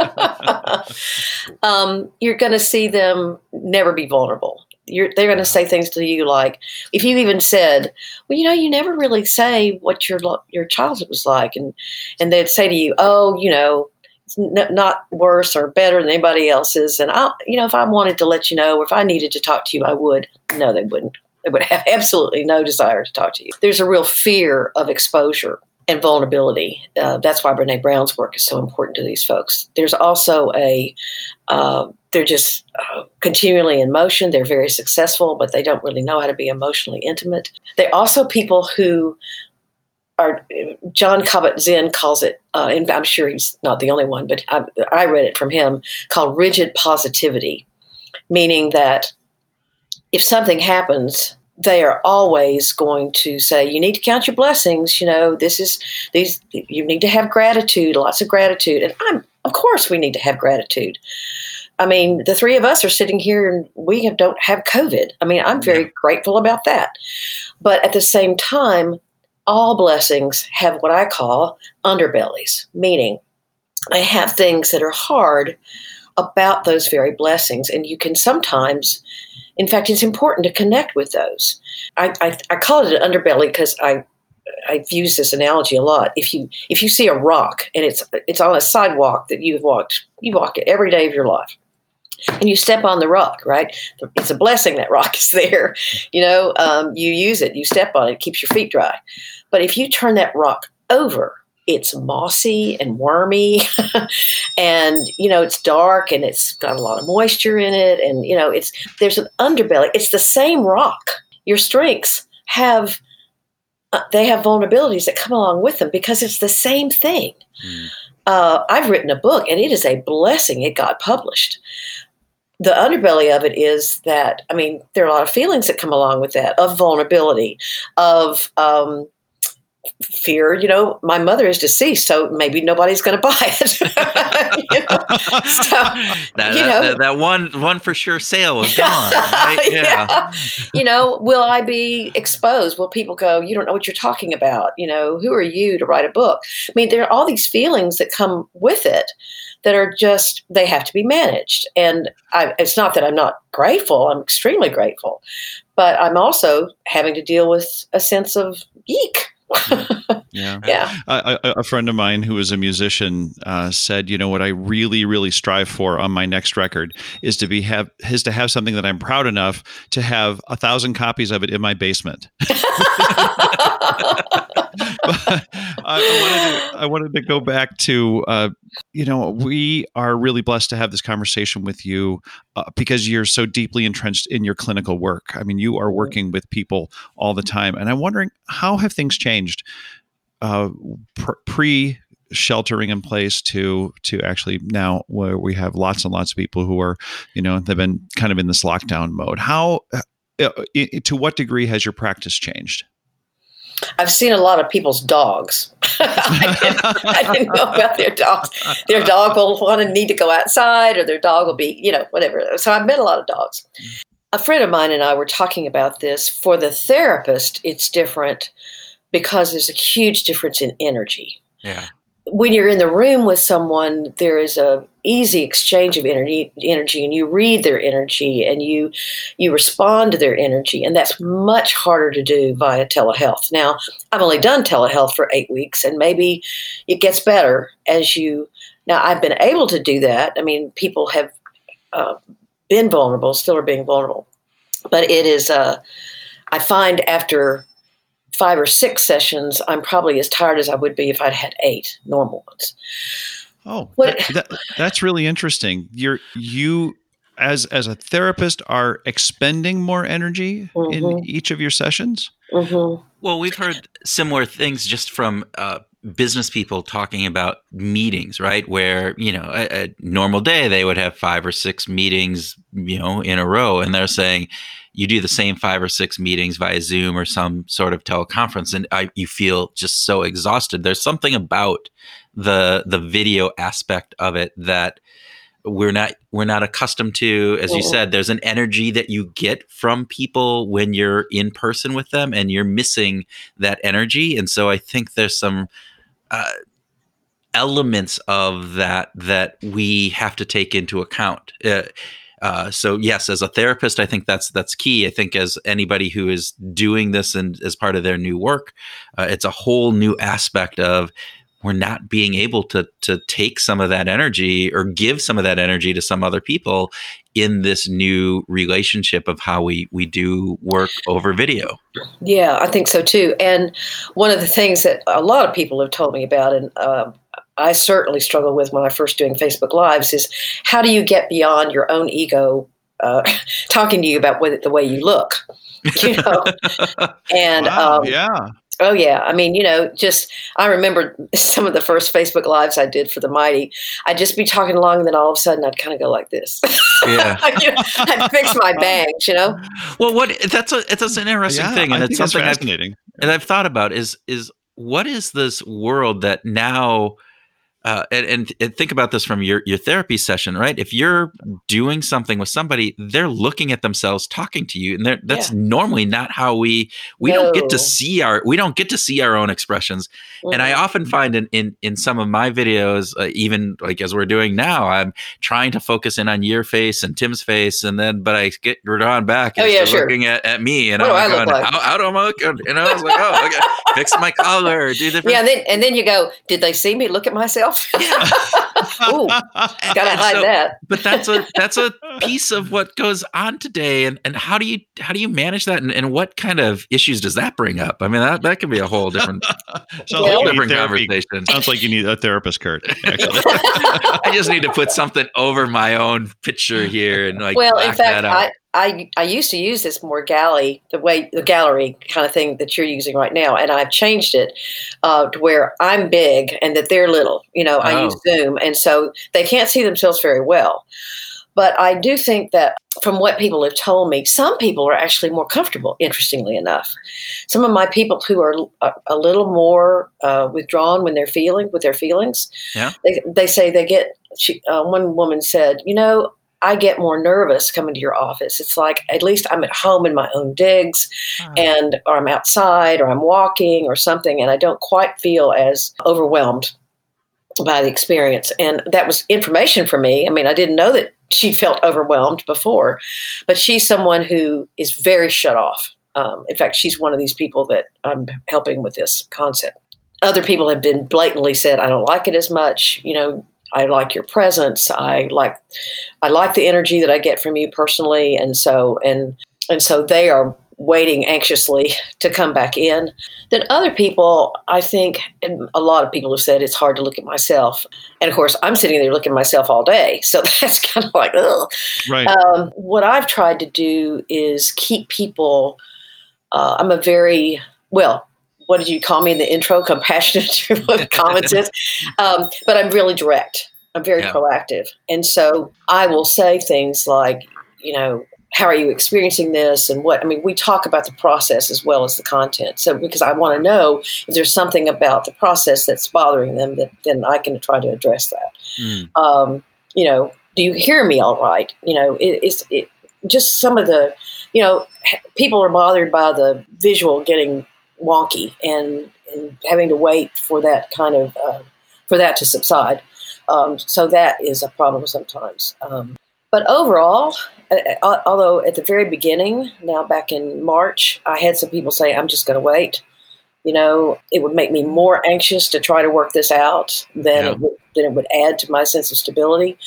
um, you're going to see them never be vulnerable. You're, they're going to say things to you like, if you even said, well, you know, you never really say what your your childhood was like. And, and they'd say to you, oh, you know, it's n- not worse or better than anybody else's. And, I, you know, if I wanted to let you know, or if I needed to talk to you, I would. No, they wouldn't. They would have absolutely no desire to talk to you. There's a real fear of exposure and vulnerability. Uh, that's why Brené Brown's work is so important to these folks. There's also a, uh, they're just uh, continually in motion. They're very successful, but they don't really know how to be emotionally intimate. They're also people who are, John Kabat-Zinn calls it, uh, and I'm sure he's not the only one, but I, I read it from him, called rigid positivity, meaning that if something happens, they are always going to say, you need to count your blessings. You know, this is these, you need to have gratitude, lots of gratitude. And I'm, of course we need to have gratitude. I mean, the three of us are sitting here and we have, don't have COVID. I mean, I'm very yeah. grateful about that. But at the same time, all blessings have what I call underbellies, meaning they have things that are hard about those very blessings. And you can sometimes, in fact, it's important to connect with those. I, I, I call it an underbelly because I I've used this analogy a lot. If you if you see a rock and it's it's on a sidewalk that you've walked, you walk it every day of your life, and you step on the rock, right? It's a blessing that rock is there. You know, um, you use it, you step on it, it keeps your feet dry. But if you turn that rock over, it's mossy and wormy, and you know it's dark and it's got a lot of moisture in it, and you know it's there's an underbelly. It's the same rock. Your strengths have uh, they have vulnerabilities that come along with them because it's the same thing. Mm. Uh, I've written a book, and it is a blessing. It got published. The underbelly of it is that I mean there are a lot of feelings that come along with that, of vulnerability, of um, fear. You know, my mother is deceased, so maybe nobody's going to buy it. you know? So, that, you know, that, that one, one for sure sale is gone. Right? Yeah. yeah. You know, will I be exposed? Will people go, you don't know what you're talking about? You know, who are you to write a book? I mean, there are all these feelings that come with it that are just, they have to be managed. And I, it's not that I'm not grateful. I'm extremely grateful. But I'm also having to deal with a sense of eek. yeah, yeah. A, a, a friend of mine who is a musician uh, said, "You know what I really, really strive for on my next record is to be have is to have something that I'm proud enough to have a thousand copies of it in my basement." But I, I wanted to I wanted to go back to uh, you know we are really blessed to have this conversation with you uh, because you're so deeply entrenched in your clinical work. I mean, you are working with people all the time, and I'm wondering, how have things changed uh, pre sheltering in place to to actually now where we have lots and lots of people who are, you know, they've been kind of in this lockdown mode. How uh, to what degree has your practice changed? I've seen a lot of people's dogs. I, didn't, I didn't know about their dogs. Their dog will want to need to go outside, or their dog will be, you know, whatever. So I've met a lot of dogs. A friend of mine and I were talking about this. For the therapist, it's different because there's a huge difference in energy. Yeah. When you're in the room with someone, there is a easy exchange of energy, energy, and you read their energy and you you respond to their energy, and that's much harder to do via telehealth. Now, I've only done telehealth for eight weeks, and maybe it gets better as you. Now, I've been able to do that. I mean, people have uh, been vulnerable, still are being vulnerable, but it is. Uh, I find after five or six sessions, I'm probably as tired as I would be if I'd had eight normal ones. Oh, what, that, that, that's really interesting. You're you as as a therapist are expending more energy mm-hmm. in each of your sessions. Mm-hmm. Well, we've heard similar things just from uh, business people talking about meetings, right? Where, you know, a, a normal day they would have five or six meetings, you know, in a row, and they're saying, you do the same five or six meetings via Zoom or some sort of teleconference, and I, you feel just so exhausted. There's something about the the video aspect of it that we're not we're not accustomed to. As you said, there's an energy that you get from people when you're in person with them, and you're missing that energy. And so I think there's some uh, elements of that that we have to take into account. Uh, Uh, so yes, as a therapist, I think that's that's key. I think as anybody who is doing this and as part of their new work, uh, it's a whole new aspect of we're not being able to to take some of that energy or give some of that energy to some other people in this new relationship of how we we do work over video. Yeah, I think so too. And one of the things that a lot of people have told me about, and uh, I certainly struggled with when I first doing Facebook Lives, is how do you get beyond your own ego uh, talking to you about what, the way you look, you know? And wow, um, yeah, oh yeah, I mean, you know, just I remember some of the first Facebook Lives I did for the Mighty. I'd just be talking along, and then all of a sudden I'd kind of go like this. Yeah, you know, I'd fix my bangs, you know. Well, what that's a that's an interesting yeah, thing, and I it's think something that's fascinating. I've, and I've thought about is is what is this world that now. Uh, and, and and think about this from your, your therapy session, right? If you're doing something with somebody, they're looking at themselves, talking to you, and they're, that's Yeah. normally not how we we No. don't get to see our we don't get to see our own expressions. Mhm. And I often find in in, in some of my videos, uh, even like as we're doing now, I'm trying to focus in on your face and Tim's face, and then but I get drawn back and Oh, yeah, start sure. looking at, at me, and What I'm do I look going, like? how, how do I look? And I was like, oh, okay, fix my collar, do different. Yeah, and then and then you go, did they see me look at myself? Ooh, gotta And hide so- that. but that's a that's a piece of what goes on today, and, and how do you how do you manage that, and, and what kind of issues does that bring up? I mean, that, that could be a whole different Sounds Well- like whole you need different therapy. conversation. Sounds like you need a therapist, Kurt. Actually. I just need to put something over my own picture here and like Well, in black that fact, out. I, I I used to use this more galley, the way the gallery kind of thing that you're using right now, and I've changed it uh, to where I'm big and that they're little. You know, I Oh. use Zoom, and so they can't see themselves very well. But I do think that from what people have told me, some people are actually more comfortable, interestingly enough. Some of my people who are a, a little more uh, withdrawn when they're feeling with their feelings, Yeah. they, they say they get, she, uh, one woman said, you know, I get more nervous coming to your office. It's like, at least I'm at home in my own digs and, or I'm outside or I'm walking or something, and I don't quite feel as overwhelmed by the experience. And that was information for me. I mean, I didn't know that she felt overwhelmed before, but she's someone who is very shut off. Um, in fact, she's one of these people that I'm helping with this concept. Other people have been blatantly said, I don't like it as much. You know, I like your presence. I like, I like the energy that I get from you personally. And so, and, and so they are waiting anxiously to come back in. Then other people, I think, and a lot of people have said it's hard to look at myself. And of course, I'm sitting there looking at myself all day. So that's kind of like, ugh. Right. Um, what I've tried to do is keep people, uh, I'm a very, well, what did you call me in the intro? Compassionate with common sense. Um, but I'm really direct. I'm very Yeah. proactive. And so I will say things like, you know, how are you experiencing this? And what, I mean, we talk about the process as well as the content. So, because I want to know if there's something about the process that's bothering them, that then I can try to address that. Mm. Um, you know, do you hear me all right? You know, it, it's it, just some of the, you know, people are bothered by the visual getting wonky and, and having to wait for that kind of, uh, for that to subside. Um, so that is a problem sometimes. Um, but overall, uh, although at the very beginning, now back in March, I had some people say, I'm just going to wait. You know, it would make me more anxious to try to work this out than, Yeah. it, would, than it would add to my sense of stability.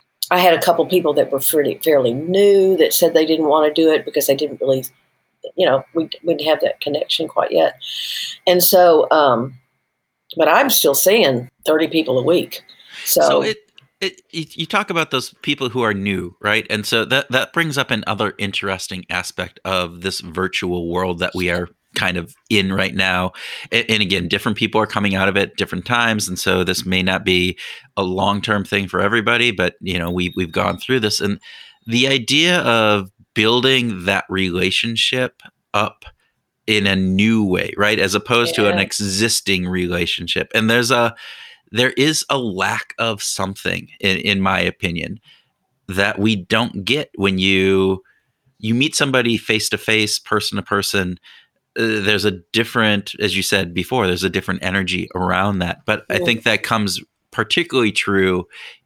I had a couple people that were fairly, fairly new that said they didn't want to do it because they didn't really, you know, we, we didn't have that connection quite yet. And so, um, but I'm still seeing thirty people a week. So, So it, it you you talk about those people who are new, right? And so that that brings up another interesting aspect of this virtual world that we are kind of in right now. And, and again, different people are coming out of it different times, and so this may not be a long-term thing for everybody, but you know, we we've gone through this, and the idea of building that relationship up in a new way, right? As opposed to an Yeah. existing relationship. And there's a there is a lack of something, in, in my opinion, that we don't get when you you meet somebody face to face, person to person. Uh, there's a different, as you said before, there's a different energy around that. But I think that comes particularly true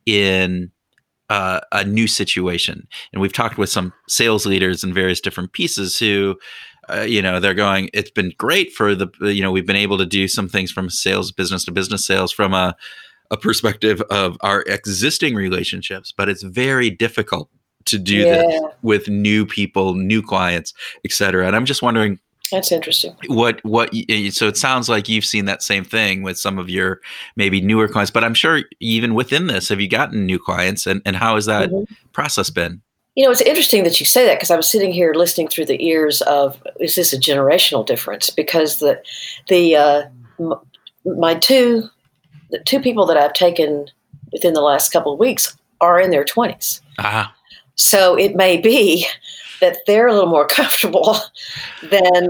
in uh, a new situation. And we've talked with some sales leaders in various different pieces who, uh, you know, they're going, it's been great for the, you know, we've been able to do some things from sales, business to business sales from a, a perspective of our existing relationships, but it's very difficult to do Yeah. this with new people, new clients, et cetera. And I'm just wondering, that's interesting. what what y- so it sounds like you've seen that same thing with some of your maybe newer clients, but I'm sure even within this, have you gotten new clients, and, and how has that Mhm. process been? You know, it's interesting that you say that because I was sitting here listening through the ears of, is this a generational difference? Because the, the, uh, m- my two, the two people that I've taken within the last couple of weeks are in their twenties. Ah, So it may be that they're a little more comfortable than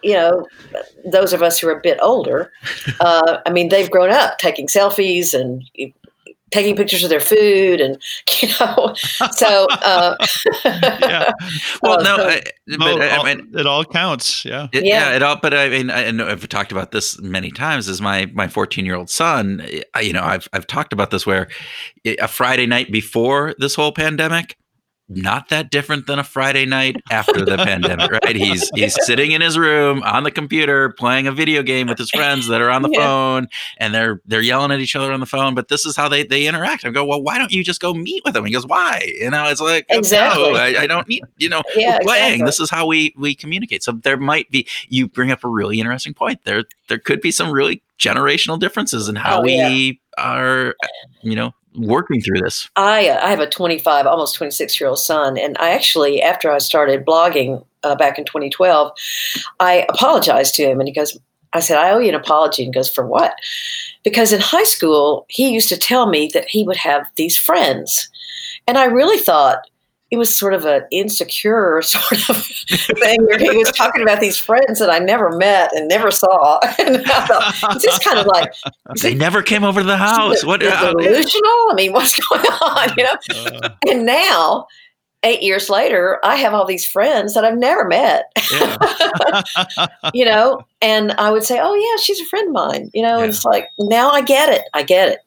you know, those of us who are a bit older, uh, I mean, they've grown up taking selfies and taking pictures of their food, and you know, so uh, yeah. Well, uh, no, so, I, but No, I, all- I mean, it all counts. Yeah. It, Yeah. yeah, it all. But I mean, I know I've talked about this many times. Is my my fourteen year old son? I, you know, I've I've talked about this where a Friday night before this whole pandemic, not that different than a Friday night after the pandemic, right? He's he's sitting in his room on the computer playing a video game with his friends that are on the Yeah. phone, and they're they're yelling at each other on the phone. But this is how they they interact. I go, well, why don't you just go meet with them? He goes, why? You know, it's like Exactly. no, I, I don't need. You know, Yeah, we're playing. exactly. This is how we we communicate. So there might be. You bring up a really interesting point. There there could be some really generational differences in how Oh, yeah. we are, you know, working through this. I uh, I have a twenty-five, almost twenty-six year old son, and I actually, after I started blogging uh, back in twenty twelve, I apologized to him, and he goes, I said, I owe you an apology. And he goes, for what? Because in high school, he used to tell me that he would have these friends, and I really thought it was sort of an insecure sort of thing where he was talking about these friends that I never met and never saw. And I thought, it's just kind of like, is They it- never came over to the house. is it- What? is it uh, delusional? I mean, what's going on? You know? Uh, And now, eight years later, I have all these friends that I've never met. yeah. You know, and I would say, "Oh yeah, she's a friend of mine." You know, Yeah. and it's like now I get it. I get it.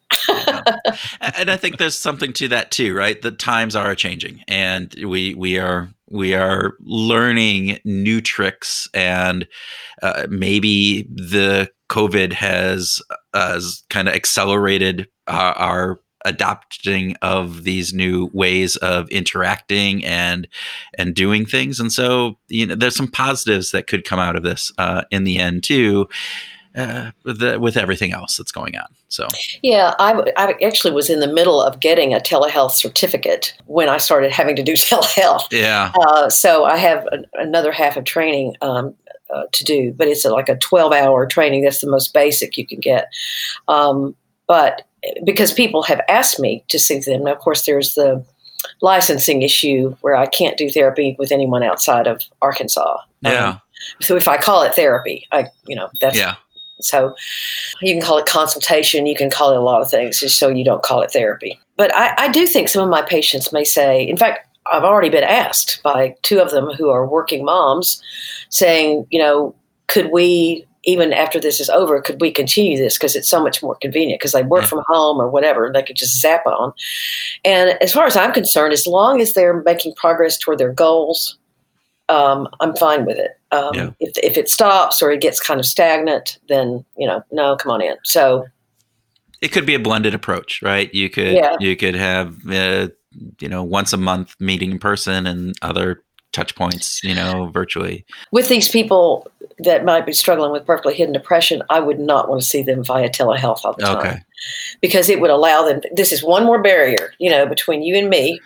And I think there's something to that too, right? The times are changing, and we we are we are learning new tricks, and uh, maybe the COVID has has kind of accelerated our, our adopting of these new ways of interacting and and doing things. And so, you know, there's some positives that could come out of this uh, in the end too. Uh, with, the, with everything else that's going on. So, Yeah, I, w- I actually was in the middle of getting a telehealth certificate when I started having to do telehealth. yeah. Uh, so I have an, another half of training um, uh, to do, but it's a, like a twelve hour training. That's the most basic you can get. Um, but because people have asked me to see them, and of course, there's the licensing issue where I can't do therapy with anyone outside of Arkansas. Yeah. Um, so if I call it therapy, I, you know, that's Yeah. so you can call it consultation, you can call it a lot of things, just so you don't call it therapy. But I, I do think some of my patients may say, in fact, I've already been asked by two of them who are working moms saying, you know, could we, even after this is over, could we continue this? Because it's so much more convenient because they work Yeah. from home or whatever, they could just zap on. And as far as I'm concerned, as long as they're making progress toward their goals, um, I'm fine with it. Um, Yeah. if, if it stops or it gets kind of stagnant, then, you know, no, come on in. So, It could be a blended approach, right? You could Yeah. you could have uh, you know, once a month meeting in person and other touch points, you know, virtually. with these people that might be struggling with perfectly hidden depression, I would not want to see them via telehealth all the time. Okay. Because it would allow them, this is one more barrier, you know, between you and me.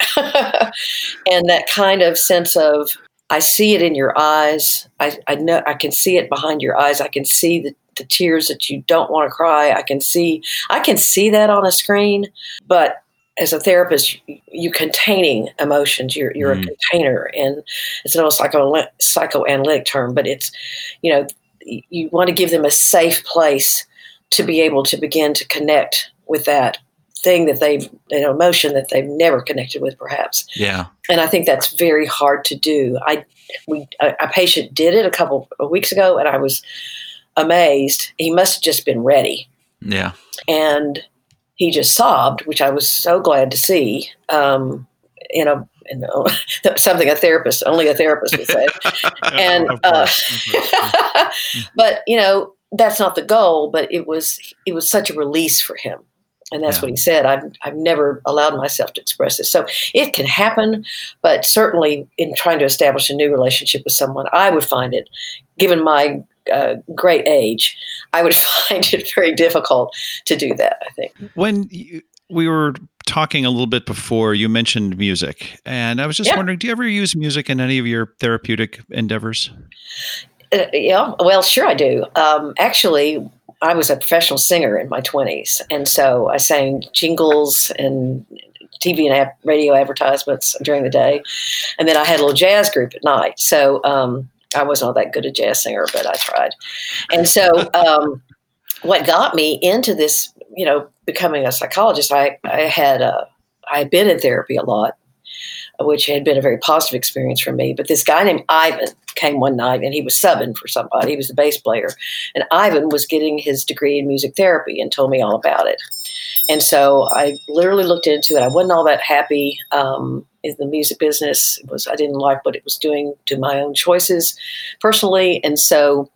And that kind of sense of, I see it in your eyes. I, I know I can see it behind your eyes. I can see the, the tears that you don't want to cry. I can see, I can see that on a screen, but as a therapist, you containing emotions, you're, you're Mhm. a container, and it's an old psycho, psychoanalytic term, but it's, you know, you want to give them a safe place to be able to begin to connect with that thing that they've, an emotion that they've never connected with, perhaps. Yeah. And I think that's very hard to do. I, we, a, a patient did it a couple of weeks ago, and I was amazed. He must have just been ready, Yeah. and he just sobbed, which I was so glad to see. Um, you know, you know, something a therapist, only a therapist would say. And of uh, course. Of course. but you know, that's not the goal. But it was it was such a release for him, and that's Yeah. what he said. I've I've never allowed myself to express this, so it can happen. But certainly, in trying to establish a new relationship with someone, I would find it, given my uh, great age, I would find it very difficult to do that, I think. When you, we were talking a little bit before, you mentioned music, and I was just Yeah. wondering, do you ever use music in any of your therapeutic endeavors? Uh, yeah, well, sure I do. Um, actually, I was a professional singer in my twenties, and so I sang jingles and T V and ad- radio advertisements during the day, and then I had a little jazz group at night. So um, I wasn't all that good a jazz singer, but I tried. And so um, what got me into this, you know, becoming a psychologist, I, I had uh, I had been in therapy a lot, which had been a very positive experience for me. But this guy named Ivan came one night, and he was subbing for somebody. He was the bass player. And Ivan was getting his degree in music therapy and told me all about it. And so I literally looked into it. I wasn't all that happy um, in the music business. It was I didn't like what it was doing to my own choices personally. And so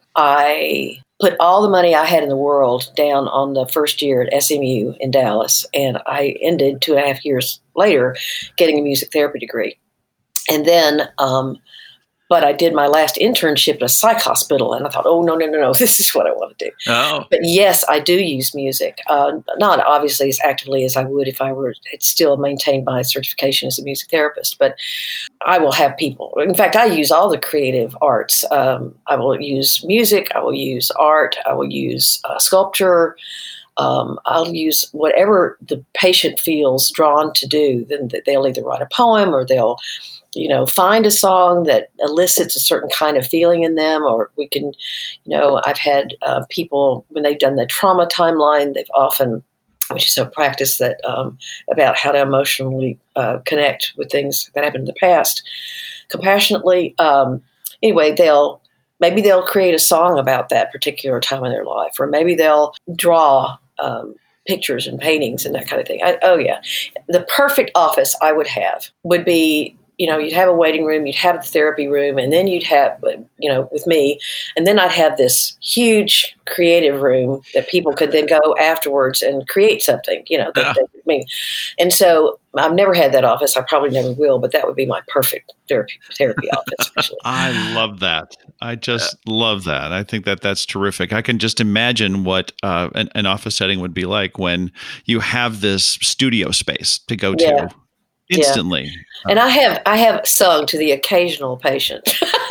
I put all the money I had in the world down on the first year at S M U in Dallas. And I ended two and a half years later getting a music therapy degree. And then, um, but I did my last internship at a psych hospital, and I thought, oh, no, no, no, no, this is what I want to do. Oh. But yes, I do use music, uh, not obviously as actively as I would if I were had still maintained my certification as a music therapist, but I will have people. In fact, I use all the creative arts. Um, I will use music. I will use art. I will use uh, sculpture. Um, I'll use whatever the patient feels drawn to do. Then they'll either write a poem or they'll, you know, find a song that elicits a certain kind of feeling in them, or we can, you know, I've had uh, people, when they've done the trauma timeline, they've often, which is a practice that um, about how to emotionally uh, connect with things that happened in the past, compassionately. Um, anyway, they'll, maybe they'll create a song about that particular time in their life, or maybe they'll draw um, pictures and paintings and that kind of thing. I, oh yeah. The perfect office I would have would be, you know, you'd have a waiting room, you'd have the therapy room, and then you'd have, you know, with me, and then I'd have this huge creative room that people could then go afterwards and create something, you know, that Yeah. they could mean. And so I've never had that office. I probably never will, but that would be my perfect therapy therapy office. Actually. I love that. I just love that. I think that that's terrific. I can just imagine what uh, an, an office setting would be like when you have this studio space to go to Yeah. instantly. And I have I have sung to the occasional patient.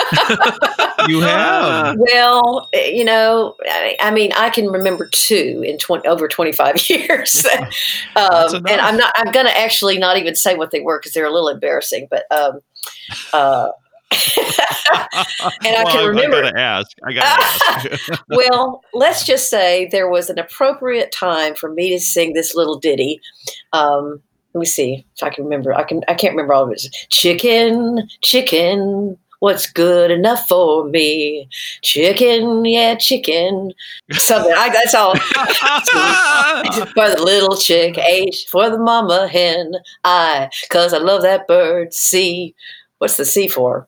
You have. Well, you know, I, I mean, I can remember two in twenty over twenty-five years, um, and I'm not. I'm going to actually not even say what they were because they're a little embarrassing. But um, uh, and I well, can remember. I gotta ask. I gotta ask. Well, let's just say there was an appropriate time for me to sing this little ditty. Um, Let me see if I can remember. I can. I can't remember all of it. Chicken, chicken, what's good enough for me? Chicken, yeah, chicken. Something. I, that's all. For the little chick, H for the mama hen. I, cause I love that bird. C. What's the C for?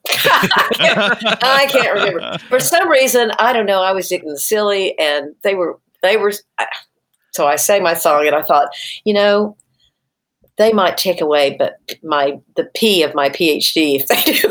I can't remember. For some reason, I don't know. I was getting silly, and they were. They were. So I sang my song, and I thought, you know, they might take away, but my the P of my PhD if they do.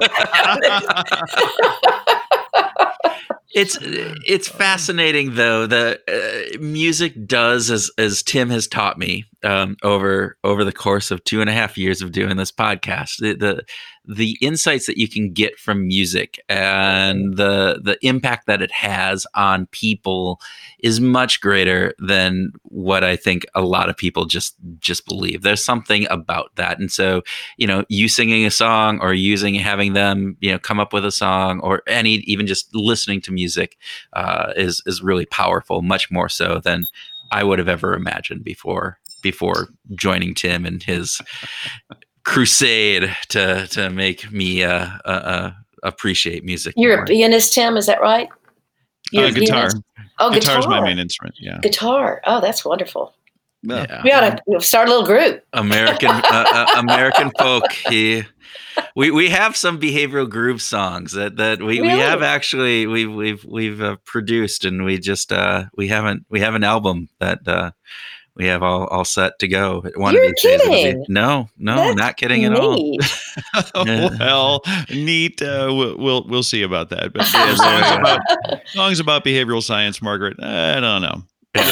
It's it's fascinating though. The uh, music does, as as Tim has taught me um, over over the course of two and a half years of doing this podcast. The, the the insights that you can get from music and the the impact that it has on people is much greater than what I think a lot of people just just believe. There's something about that, and so you know, you singing a song or using having them you know come up with a song or any even just listening to music uh, is is really powerful, much more so than I would have ever imagined before before joining Tim and his crusade to to make me uh, uh, uh, appreciate music. You're more. a pianist, Tim, is that right? You're Uh, a guitar. pianist? Oh, Guitar is guitar. my main instrument. Yeah. Guitar. Oh, that's wonderful. Yeah. We ought to start a little group. American uh, uh, American folk. He, we we have some behavioral groove songs that, that we, we Really? have actually we we've we've uh, produced, and we just uh, we haven't we have an album that uh, we have all, all set to go. One You're of these days it'll be- kidding. no, no, That's not kidding at all. neat. Yeah. Well, neat. Uh, we'll, we'll we'll see about that. But yeah, songs about songs about behavioral science, Margaret. I don't know.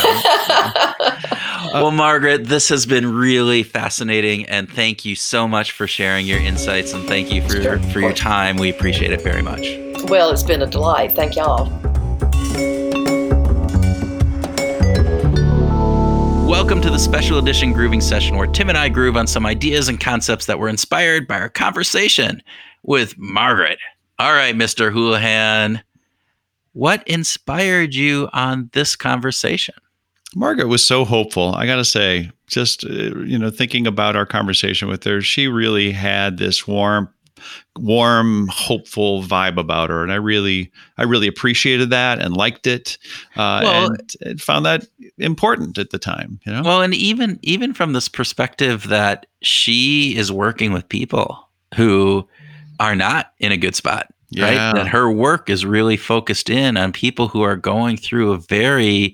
Well, Margaret, this has been really fascinating, and thank you so much for sharing your insights, and thank you for Sure, for of your course. time. We appreciate it very much. Well, it's been a delight. Thank y'all. Welcome to the special edition grooving session where Tim and I groove on some ideas and concepts that were inspired by our conversation with Margaret All right, Mister Houlihan, what inspired you on this conversation? Margaret was so hopeful. I got to say, just, uh, you know, thinking about our conversation with her, she really had this warm, warm, hopeful vibe about her. And I really, I really appreciated that and liked it. Uh, Well- and, and found that important at the time, you know? Well, and even even from this perspective that she is working with people who are not in a good spot, Yeah. right? That her work is really focused in on people who are going through a very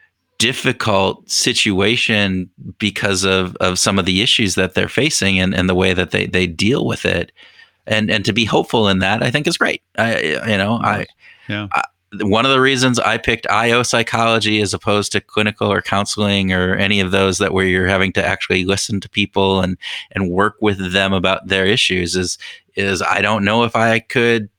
difficult situation because of, of some of the issues that they're facing and, and the way that they, they deal with it. And and to be hopeful in that, I think is great. I you know, I Yeah. I, one of the reasons I picked I O psychology as opposed to clinical or counseling or any of those that where you're having to actually listen to people and and work with them about their issues is is I don't know if I could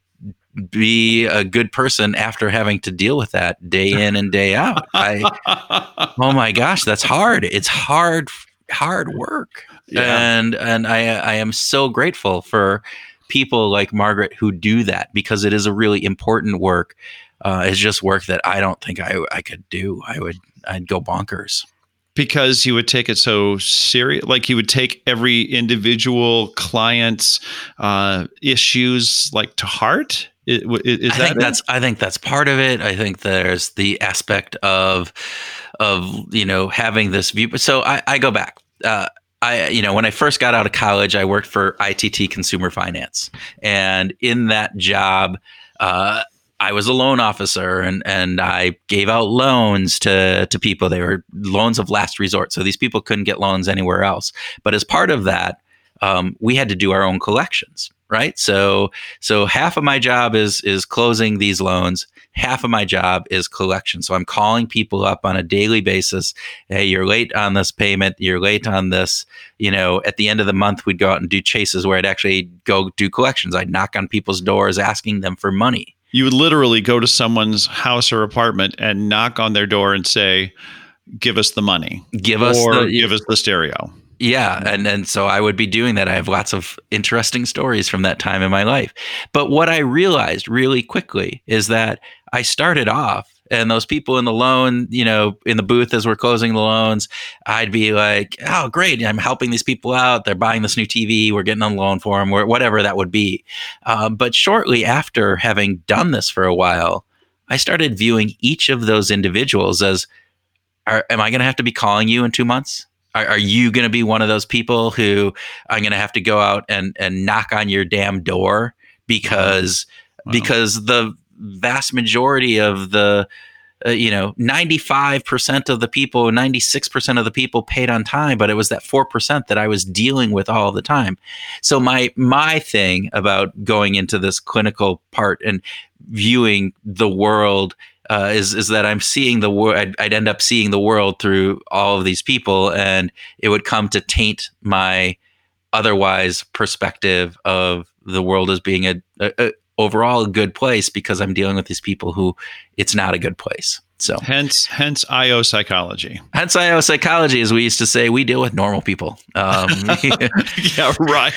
be a good person after having to deal with that day in and day out. I oh my gosh, that's hard. It's hard hard work. Yeah. And and I I am so grateful for people like Margaret who do that because it is a really important work. Uh, it's just work that I don't think I I could do. I would I'd go bonkers. Because you would take it so serious, like you would take every individual client's uh, issues like to heart. Is, is I that think it? that's I think that's part of it. I think there's the aspect of of you know having this view. So I, I go back. Uh, I you know when I first got out of college, I worked for I T T Consumer Finance, and in that job, uh, I was a loan officer, and and I gave out loans to to people. They were loans of last resort, so these people couldn't get loans anywhere else. But as part of that, um, we had to do our own collections. Right. So so half of my job is is closing these loans. Half of my job is collection. So I'm calling people up on a daily basis. Hey, you're late on this payment. You're late on this. You know, at the end of the month, we'd go out and do chases where I'd actually go do collections. I'd knock on people's doors asking them for money. You would literally go to someone's house or apartment and knock on their door and say, "Give us the money. Give us or the give us the stereo." Yeah. And and so I would be doing that. I have lots of interesting stories from that time in my life. But what I realized really quickly is that I started off and those people in the loan, you know, in the booth as we're closing the loans, I'd be like, oh, great. I'm helping these people out. They're buying this new T V. We're getting on loan for them or whatever that would be. Uh, but shortly after having done this for a while, I started viewing each of those individuals as, are, am I going to have to be calling you in two months? Are, are you going to be one of those people who I'm going to have to go out and, and knock on your damn door because Wow. because the vast majority of the uh, you know ninety-five percent of the people, ninety-six percent of the people paid on time, but it was that four percent that I was dealing with all the time. So my my thing about going into this clinical part and viewing the world Uh, is is that I'm seeing the world. I'd, I'd end up seeing the world through all of these people, and it would come to taint my otherwise perspective of the world as being a, a, a overall a good place because I'm dealing with these people who it's not a good place. So Hence, hence I O psychology. hence I O psychology, as we used to say, we deal with normal people. Um, Yeah, right.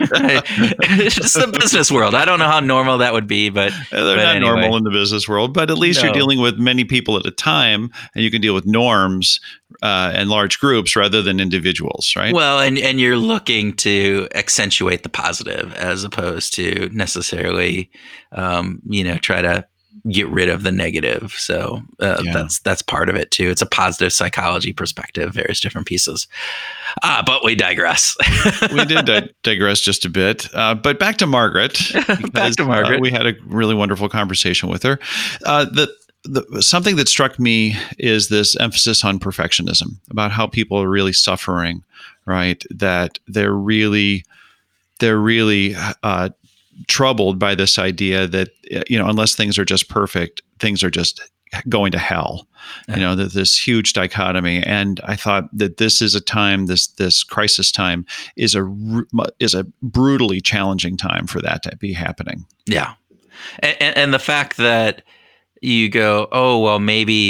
it's the business world. I don't know how normal that would be, but They're but not anyway. normal in the business world, but at least you're No. dealing with many people at a time, and you can deal with norms uh, and large groups rather than individuals, right? Well, and, and you're looking to accentuate the positive as opposed to necessarily, um, you know, try to get rid of the negative. So uh, Yeah. that's that's part of it too. It's a positive psychology perspective, various different pieces. Ah, but we digress. We did di- digress just a bit, uh, but back to Margaret. because, to Margaret. uh, we had a really wonderful conversation with her. Uh, the The, something that struck me is this emphasis on perfectionism, about how people are really suffering, right? That they're really, they're really uh, troubled by this idea that, you know, unless things are just perfect, things are just going to hell. Yeah. You know, that this huge dichotomy. And I thought that this is a time, this this crisis time is a is a brutally challenging time for that to be happening. Yeah, and, and, and the fact that you go, oh, well, maybe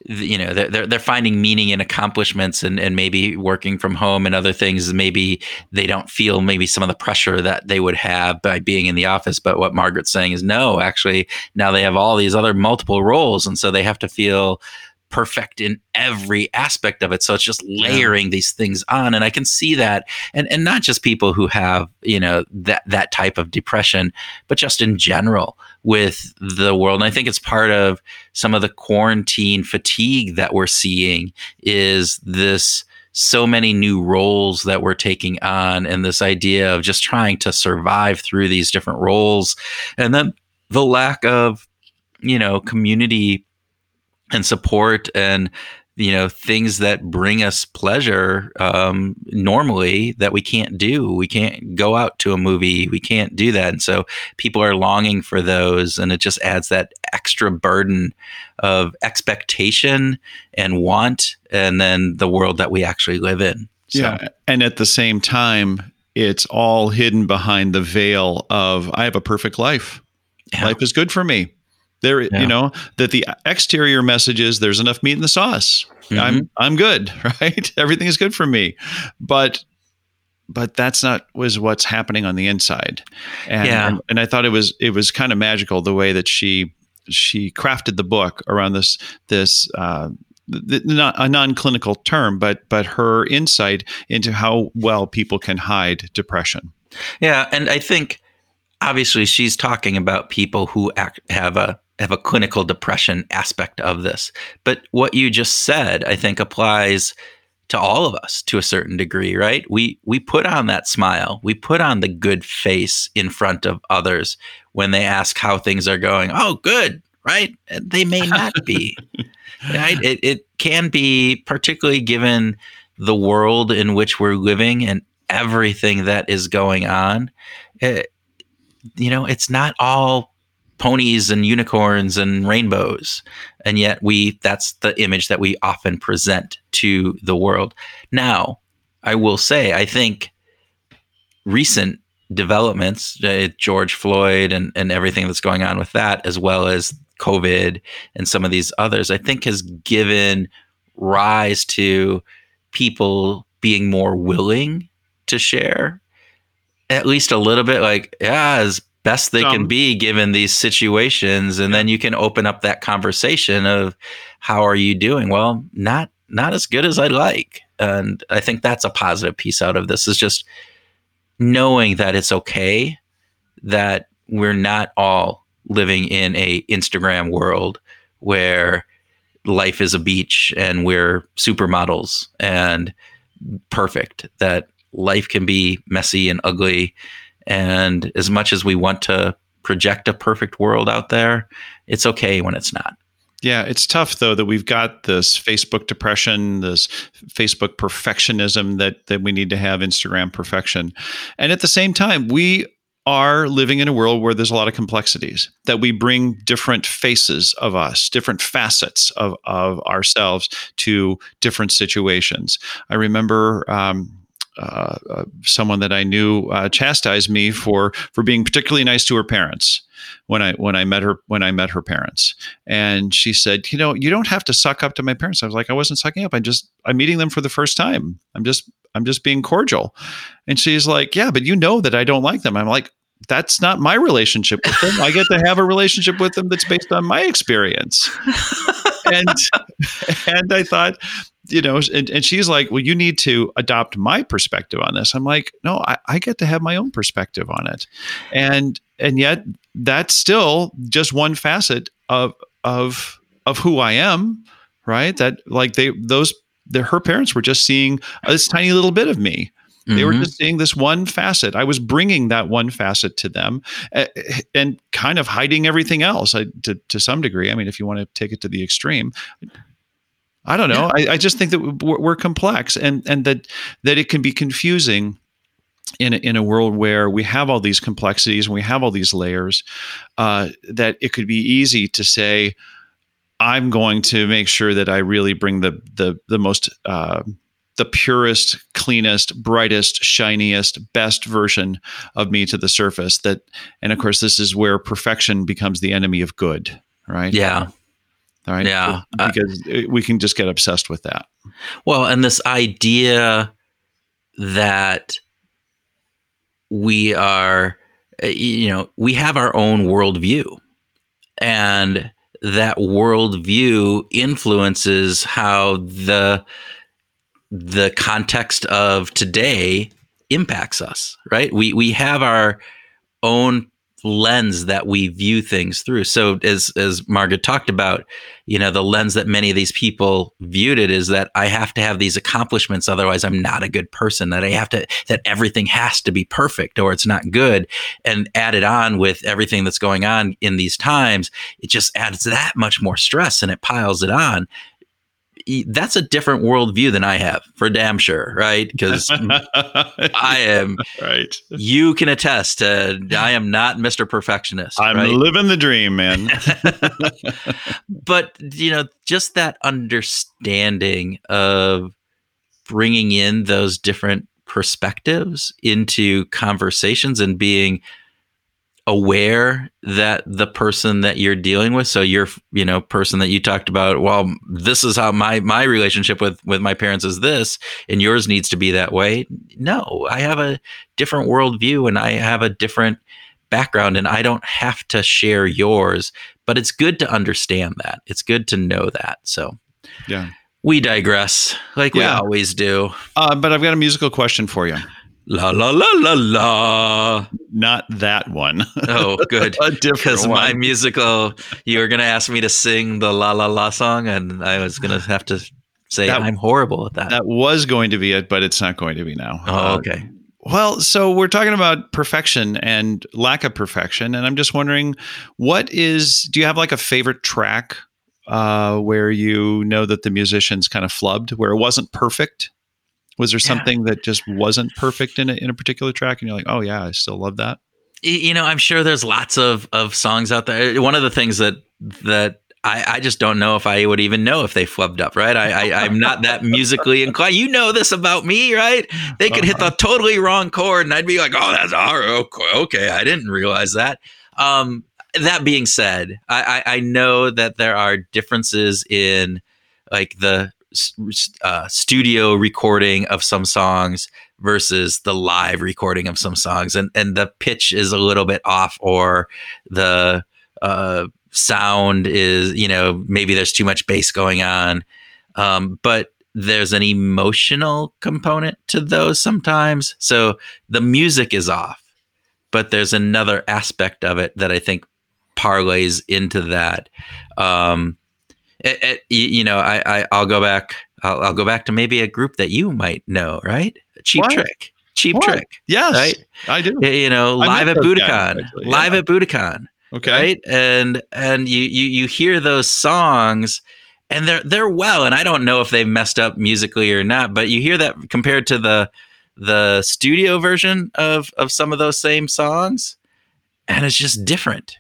you know, they're they're finding meaning in accomplishments and, and maybe working from home and other things. Maybe they don't feel maybe some of the pressure that they would have by being in the office. But what Margaret's saying is no, actually, now they have all these other multiple roles. And so they have to feel perfect in every aspect of it. So it's just layering yeah. these things on. And I can see that. And and not just people who have, you know, that that type of depression, but just in general with the world. And I think it's part of some of the quarantine fatigue that we're seeing is this so many new roles that we're taking on and this idea of just trying to survive through these different roles. And then the lack of, you know, community and support and, you know, things that bring us pleasure um, normally that we can't do. We can't go out to a movie. We can't do that. And so people are longing for those. And it just adds that extra burden of expectation and want, and then the world that we actually live in. So. Yeah. And at the same time, it's all hidden behind the veil of, I have a perfect life. Yeah. Life is good for me. There, yeah. you know, that the exterior message is there's enough meat in the sauce. Mm-hmm. I'm, I'm good, right? Everything is good for me, but, but that's not was what's happening on the inside. And, yeah. and, and I thought it was, it was kind of magical the way that she, she crafted the book around this, this, uh, the, not a non-clinical term, but, but her insight into how well people can hide depression. Yeah. And I think obviously she's talking about people who act, have a, have a clinical depression aspect of this. But what you just said, I think applies to all of us to a certain degree, right? We we put on that smile. We put on the good face in front of others when they ask how things are going. Oh, good, right? And they may not be, right? It, it can be, particularly given the world in which we're living and everything that is going on. It, you know, it's not all ponies and unicorns and rainbows. And yet we, that's the image that we often present to the world. Now, I will say, I think recent developments, uh, George Floyd and, and everything that's going on with that, as well as COVID and some of these others, I think has given rise to people being more willing to share at least a little bit, like, yeah, as best they um, can be given these situations. And then you can open up that conversation of, how are you doing? Well, not, not as good as I'd like. And I think that's a positive piece out of this, is just knowing that it's okay, that we're not all living in a Instagram world where life is a beach and we're supermodels and perfect, that life can be messy and ugly. And as much as we want to project a perfect world out there, it's okay when it's not. Yeah, it's tough, though, that we've got this Facebook depression, this Facebook perfectionism that, that we need to have Instagram perfection. And at the same time, we are living in a world where there's a lot of complexities, that we bring different faces of us, different facets of, of ourselves to different situations. I remember um, uh, uh, someone that I knew uh, chastised me for for being particularly nice to her parents when I when I met her when I met her parents, and she said, "You know, you don't have to suck up to my parents." I was like, "I wasn't sucking up. I just I'm meeting them for the first time. I'm just I'm just being cordial." And she's like, "Yeah, but you know that I don't like them." I'm like, "That's not my relationship with them. I get to have a relationship with them that's based on my experience." and and I thought, you know, and, and she's like, "Well, you need to adopt my perspective on this." I'm like, "No, I, I get to have my own perspective on it." And and yet that's still just one facet of of of who I am, right? That like they those the, her parents were just seeing this tiny little bit of me. They mm-hmm. were just seeing this one facet. I was bringing that one facet to them, uh, and kind of hiding everything else I, to to some degree. I mean, if you want to take it to the extreme, I don't know. Yeah. I, I just think that we're, we're complex, and and that that it can be confusing in a, in a world where we have all these complexities and we have all these layers. Uh, that it could be easy to say, "I'm going to make sure that I really bring the the the most." Uh, the purest, cleanest, brightest, shiniest, best version of me to the surface. That, and of course, this is where perfection becomes the enemy of good, right? Yeah. All right. Yeah. Because uh, we can just get obsessed with that. Well, and this idea that we are, you know, we have our own worldview, and that worldview influences how the the context of today impacts us, right? We we have our own lens that we view things through. So as as Margaret talked about, you know, the lens that many of these people viewed it is that I have to have these accomplishments, otherwise I'm not a good person, that I have to, that everything has to be perfect or it's not good. And added on with everything that's going on in these times, it just adds that much more stress and it piles it on. That's a different worldview than I have, for damn sure, right? Because I am, right. You can attest to, I am not Mister Perfectionist. I'm right? living the dream, man. But, you know, just that understanding of bringing in those different perspectives into conversations and being aware that the person that you're dealing with, so you're, you know, person that you talked about, well, this is how my my relationship with with my parents is this, and yours needs to be that way. No, I have a different worldview and I have a different background, and I don't have to share yours, but it's good to understand that. It's good to know that. So yeah, we digress like yeah. we always do. Uh, but I've got a musical question for you. La la la la la. Not that one. Oh, good. Because one. my musical, you were going to ask me to sing the La La La song, and I was going to have to say that, I'm horrible at that. That was going to be it, but it's not going to be now. Oh, okay. Uh, well, so we're talking about perfection and lack of perfection, and I'm just wondering, what is, do you have like a favorite track uh, where you know that the musicians kind of flubbed, where it wasn't perfect? Was there something yeah. that just wasn't perfect in a, in a particular track? And you're like, oh, yeah, I still love that. You know, I'm sure there's lots of, of songs out there. One of the things that that I, I just don't know if I would even know if they flubbed up, right? I, I, I'm not that musically inclined. You know this about me, right? They could uh-huh. hit the totally wrong chord and I'd be like, oh, that's all right. Okay, I didn't realize that. Um, that being said, I, I, I know that there are differences in like the Uh, studio recording of some songs versus the live recording of some songs, and and the pitch is a little bit off, or the uh, sound is, you know, maybe there's too much bass going on, um, but there's an emotional component to those sometimes. So the music is off, but there's another aspect of it that I think parlays into that. Um, It, it, you know, I, I I'll go back. I'll, I'll go back to maybe a group that you might know, right? Cheap what? Trick, Cheap what? Trick. Yes, right. I do. You know, I live at Budokan, guys, yeah. live at Budokan. Okay, right, and and you you you hear those songs, and they're they're well, and I don't know if they've messed up musically or not, but you hear that compared to the the studio version of of some of those same songs, and it's just different.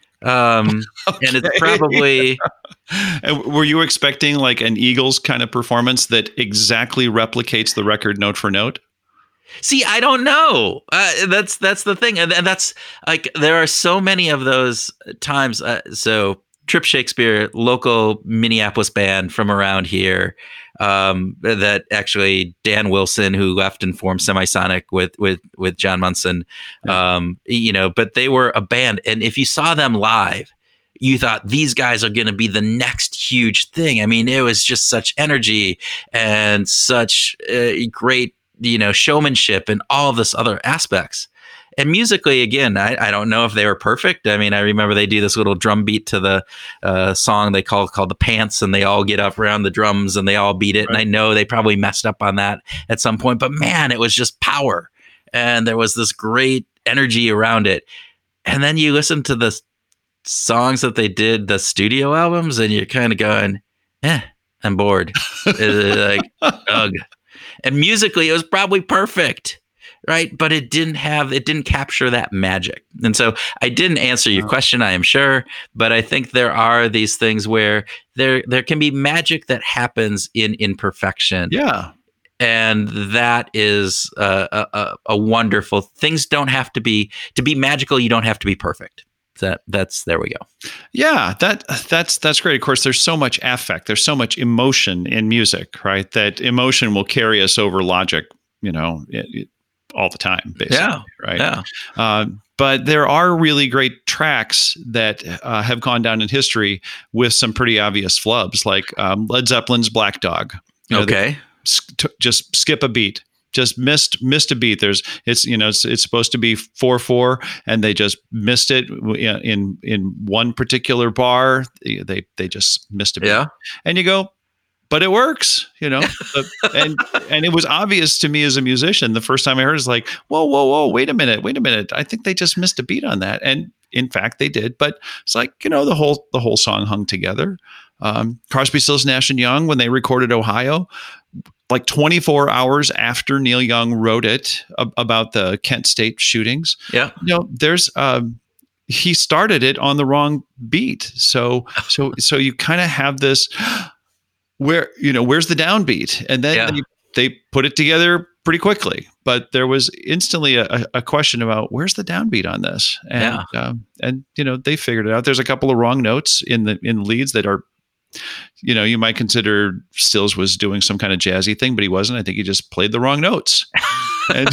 Um, okay. And it's probably. And were you expecting like an Eagles kind of performance that exactly replicates the record note for note? See, I don't know. Uh, that's that's the thing, and, and that's like there are so many of those times. Uh, so Trip Shakespeare, local Minneapolis band from around here, um, that actually Dan Wilson, who left and formed Semisonic with with with John Munson, yeah. um, you know, but they were a band, and if you saw them live, you thought these guys are going to be the next huge thing. I mean, it was just such energy and such uh, great, you know, showmanship and all of this other aspects. And musically, again, I, I don't know if they were perfect. I mean, I remember they do this little drum beat to the uh, song they call called The Pants, and they all get up around the drums and they all beat it. Right. And I know they probably messed up on that at some point, but man, it was just power. And there was this great energy around it. And then you listen to the songs that they did, the studio albums, and you're kind of going, eh, I'm bored. Like, ugh. And musically, it was probably perfect. Right. But it didn't have it didn't capture that magic. And so I didn't answer your question, I am sure. But I think there are these things where there there can be magic that happens in imperfection. Yeah. And that is a, a, a wonderful. Things don't have to be to be magical. You don't have to be perfect. That that's there we go. Yeah, that that's that's great. Of course, there's so much affect, there's so much emotion in music, right? That emotion will carry us over logic, you know, it, it, all the time, basically. Yeah, right. Yeah. Uh, but there are really great tracks that uh, have gone down in history with some pretty obvious flubs, like um, Led Zeppelin's Black Dog. You know, okay, t- just skip a beat. Just missed missed a beat. There's it's you know it's, it's supposed to be four four, and they just missed it in in one particular bar. They they just missed a beat. Yeah, and you go, but it works, you know. and and it was obvious to me as a musician the first time I heard it, it's like, whoa whoa whoa, wait a minute, wait a minute. I think they just missed a beat on that, and in fact they did. But it's like, you know, the whole the whole song hung together. Um, Crosby, Stills, Nash and Young, when they recorded Ohio, like twenty-four hours after Neil Young wrote it ab- about the Kent State shootings. Yeah. You know, there's, um, he started it on the wrong beat. So, so, so you kind of have this where, you know, where's the downbeat? And then yeah. they, they put it together pretty quickly, but there was instantly a, a question about where's the downbeat on this? And, yeah. um, and, you know, they figured it out. There's a couple of wrong notes in the, in leads that are, you know, you might consider Stills was doing some kind of jazzy thing, but he wasn't. I think he just played the wrong notes. And,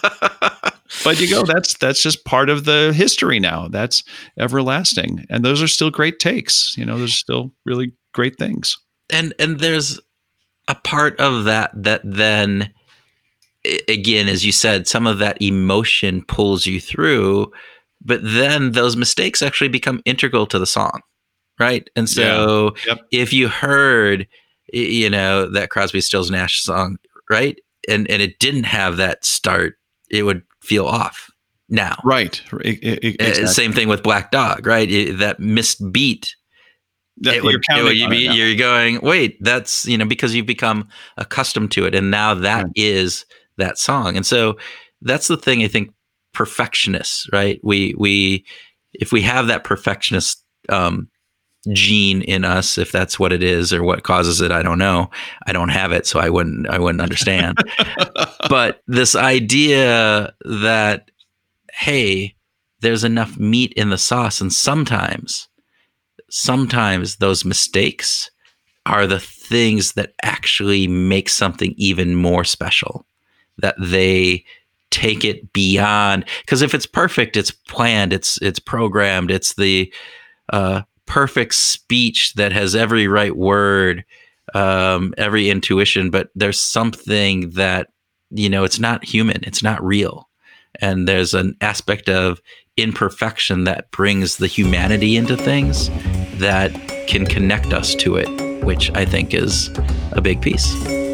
but you go, that's that's just part of the history now. That's everlasting, and those are still great takes. You know, those are still really great things. And and there's a part of that that then, again, as you said, some of that emotion pulls you through, but then those mistakes actually become integral to the song. Right. And so yeah. Yep. if you heard, you know, that Crosby, Stills, Nash song, right, and, and it didn't have that start, it would feel off now. Right. It, it, exactly. Same thing with Black Dog, right? It, that missed beat. That, it would, you're, it would, you'd be, you're going, wait, that's, you know, because you've become accustomed to it. And now that right. is that song. And so that's the thing, I think, perfectionists, right? We, we, if we have that perfectionist, um, gene in us, if that's what it is or what causes it, I don't know. I don't have it, so I wouldn't I wouldn't understand. But this idea that, hey, there's enough meat in the sauce, and sometimes sometimes those mistakes are the things that actually make something even more special, that they take it beyond, because if it's perfect, it's planned, it's it's programmed, it's the uh perfect speech that has every right word, um, every intuition, but there's something that, you know, it's not human, it's not real. And there's an aspect of imperfection that brings the humanity into things that can connect us to it, which I think is a big piece.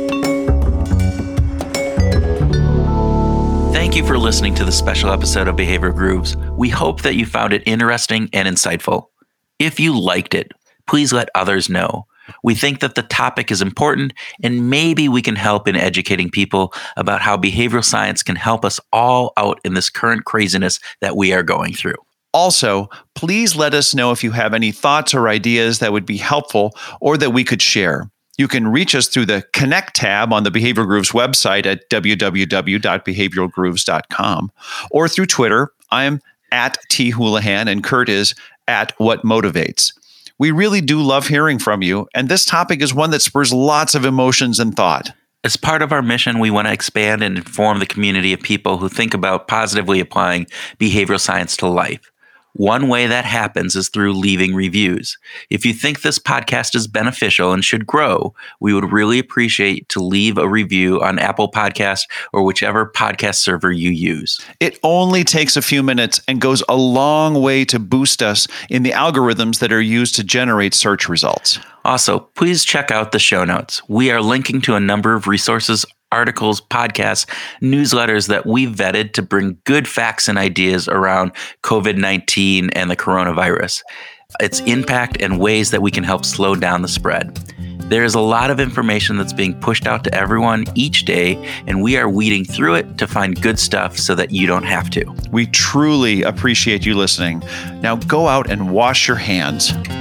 Thank you for listening to the special episode of Behavioral Grooves. We hope that you found it interesting and insightful. If you liked it, please let others know. We think that the topic is important, and maybe we can help in educating people about how behavioral science can help us all out in this current craziness that we are going through. Also, please let us know if you have any thoughts or ideas that would be helpful or that we could share. You can reach us through the Connect tab on the Behavioral Grooves website at w w w dot behavioral grooves dot com or through Twitter. I am at T Houlihan and Kurt is at What Motivates. We really do love hearing from you, and this topic is one that spurs lots of emotions and thought. As part of our mission, we want to expand and inform the community of people who think about positively applying behavioral science to life. One way that happens is through leaving reviews. If you think this podcast is beneficial and should grow, we would really appreciate to leave a review on Apple Podcasts or whichever podcast server you use. It only takes a few minutes and goes a long way to boost us in the algorithms that are used to generate search results. Also, please check out the show notes. We are linking to a number of resources, articles, podcasts, newsletters that we vetted to bring good facts and ideas around covid nineteen and the coronavirus, its impact, and ways that we can help slow down the spread. There is a lot of information that's being pushed out to everyone each day, and we are weeding through it to find good stuff so that you don't have to. We truly appreciate you listening. Now go out and wash your hands.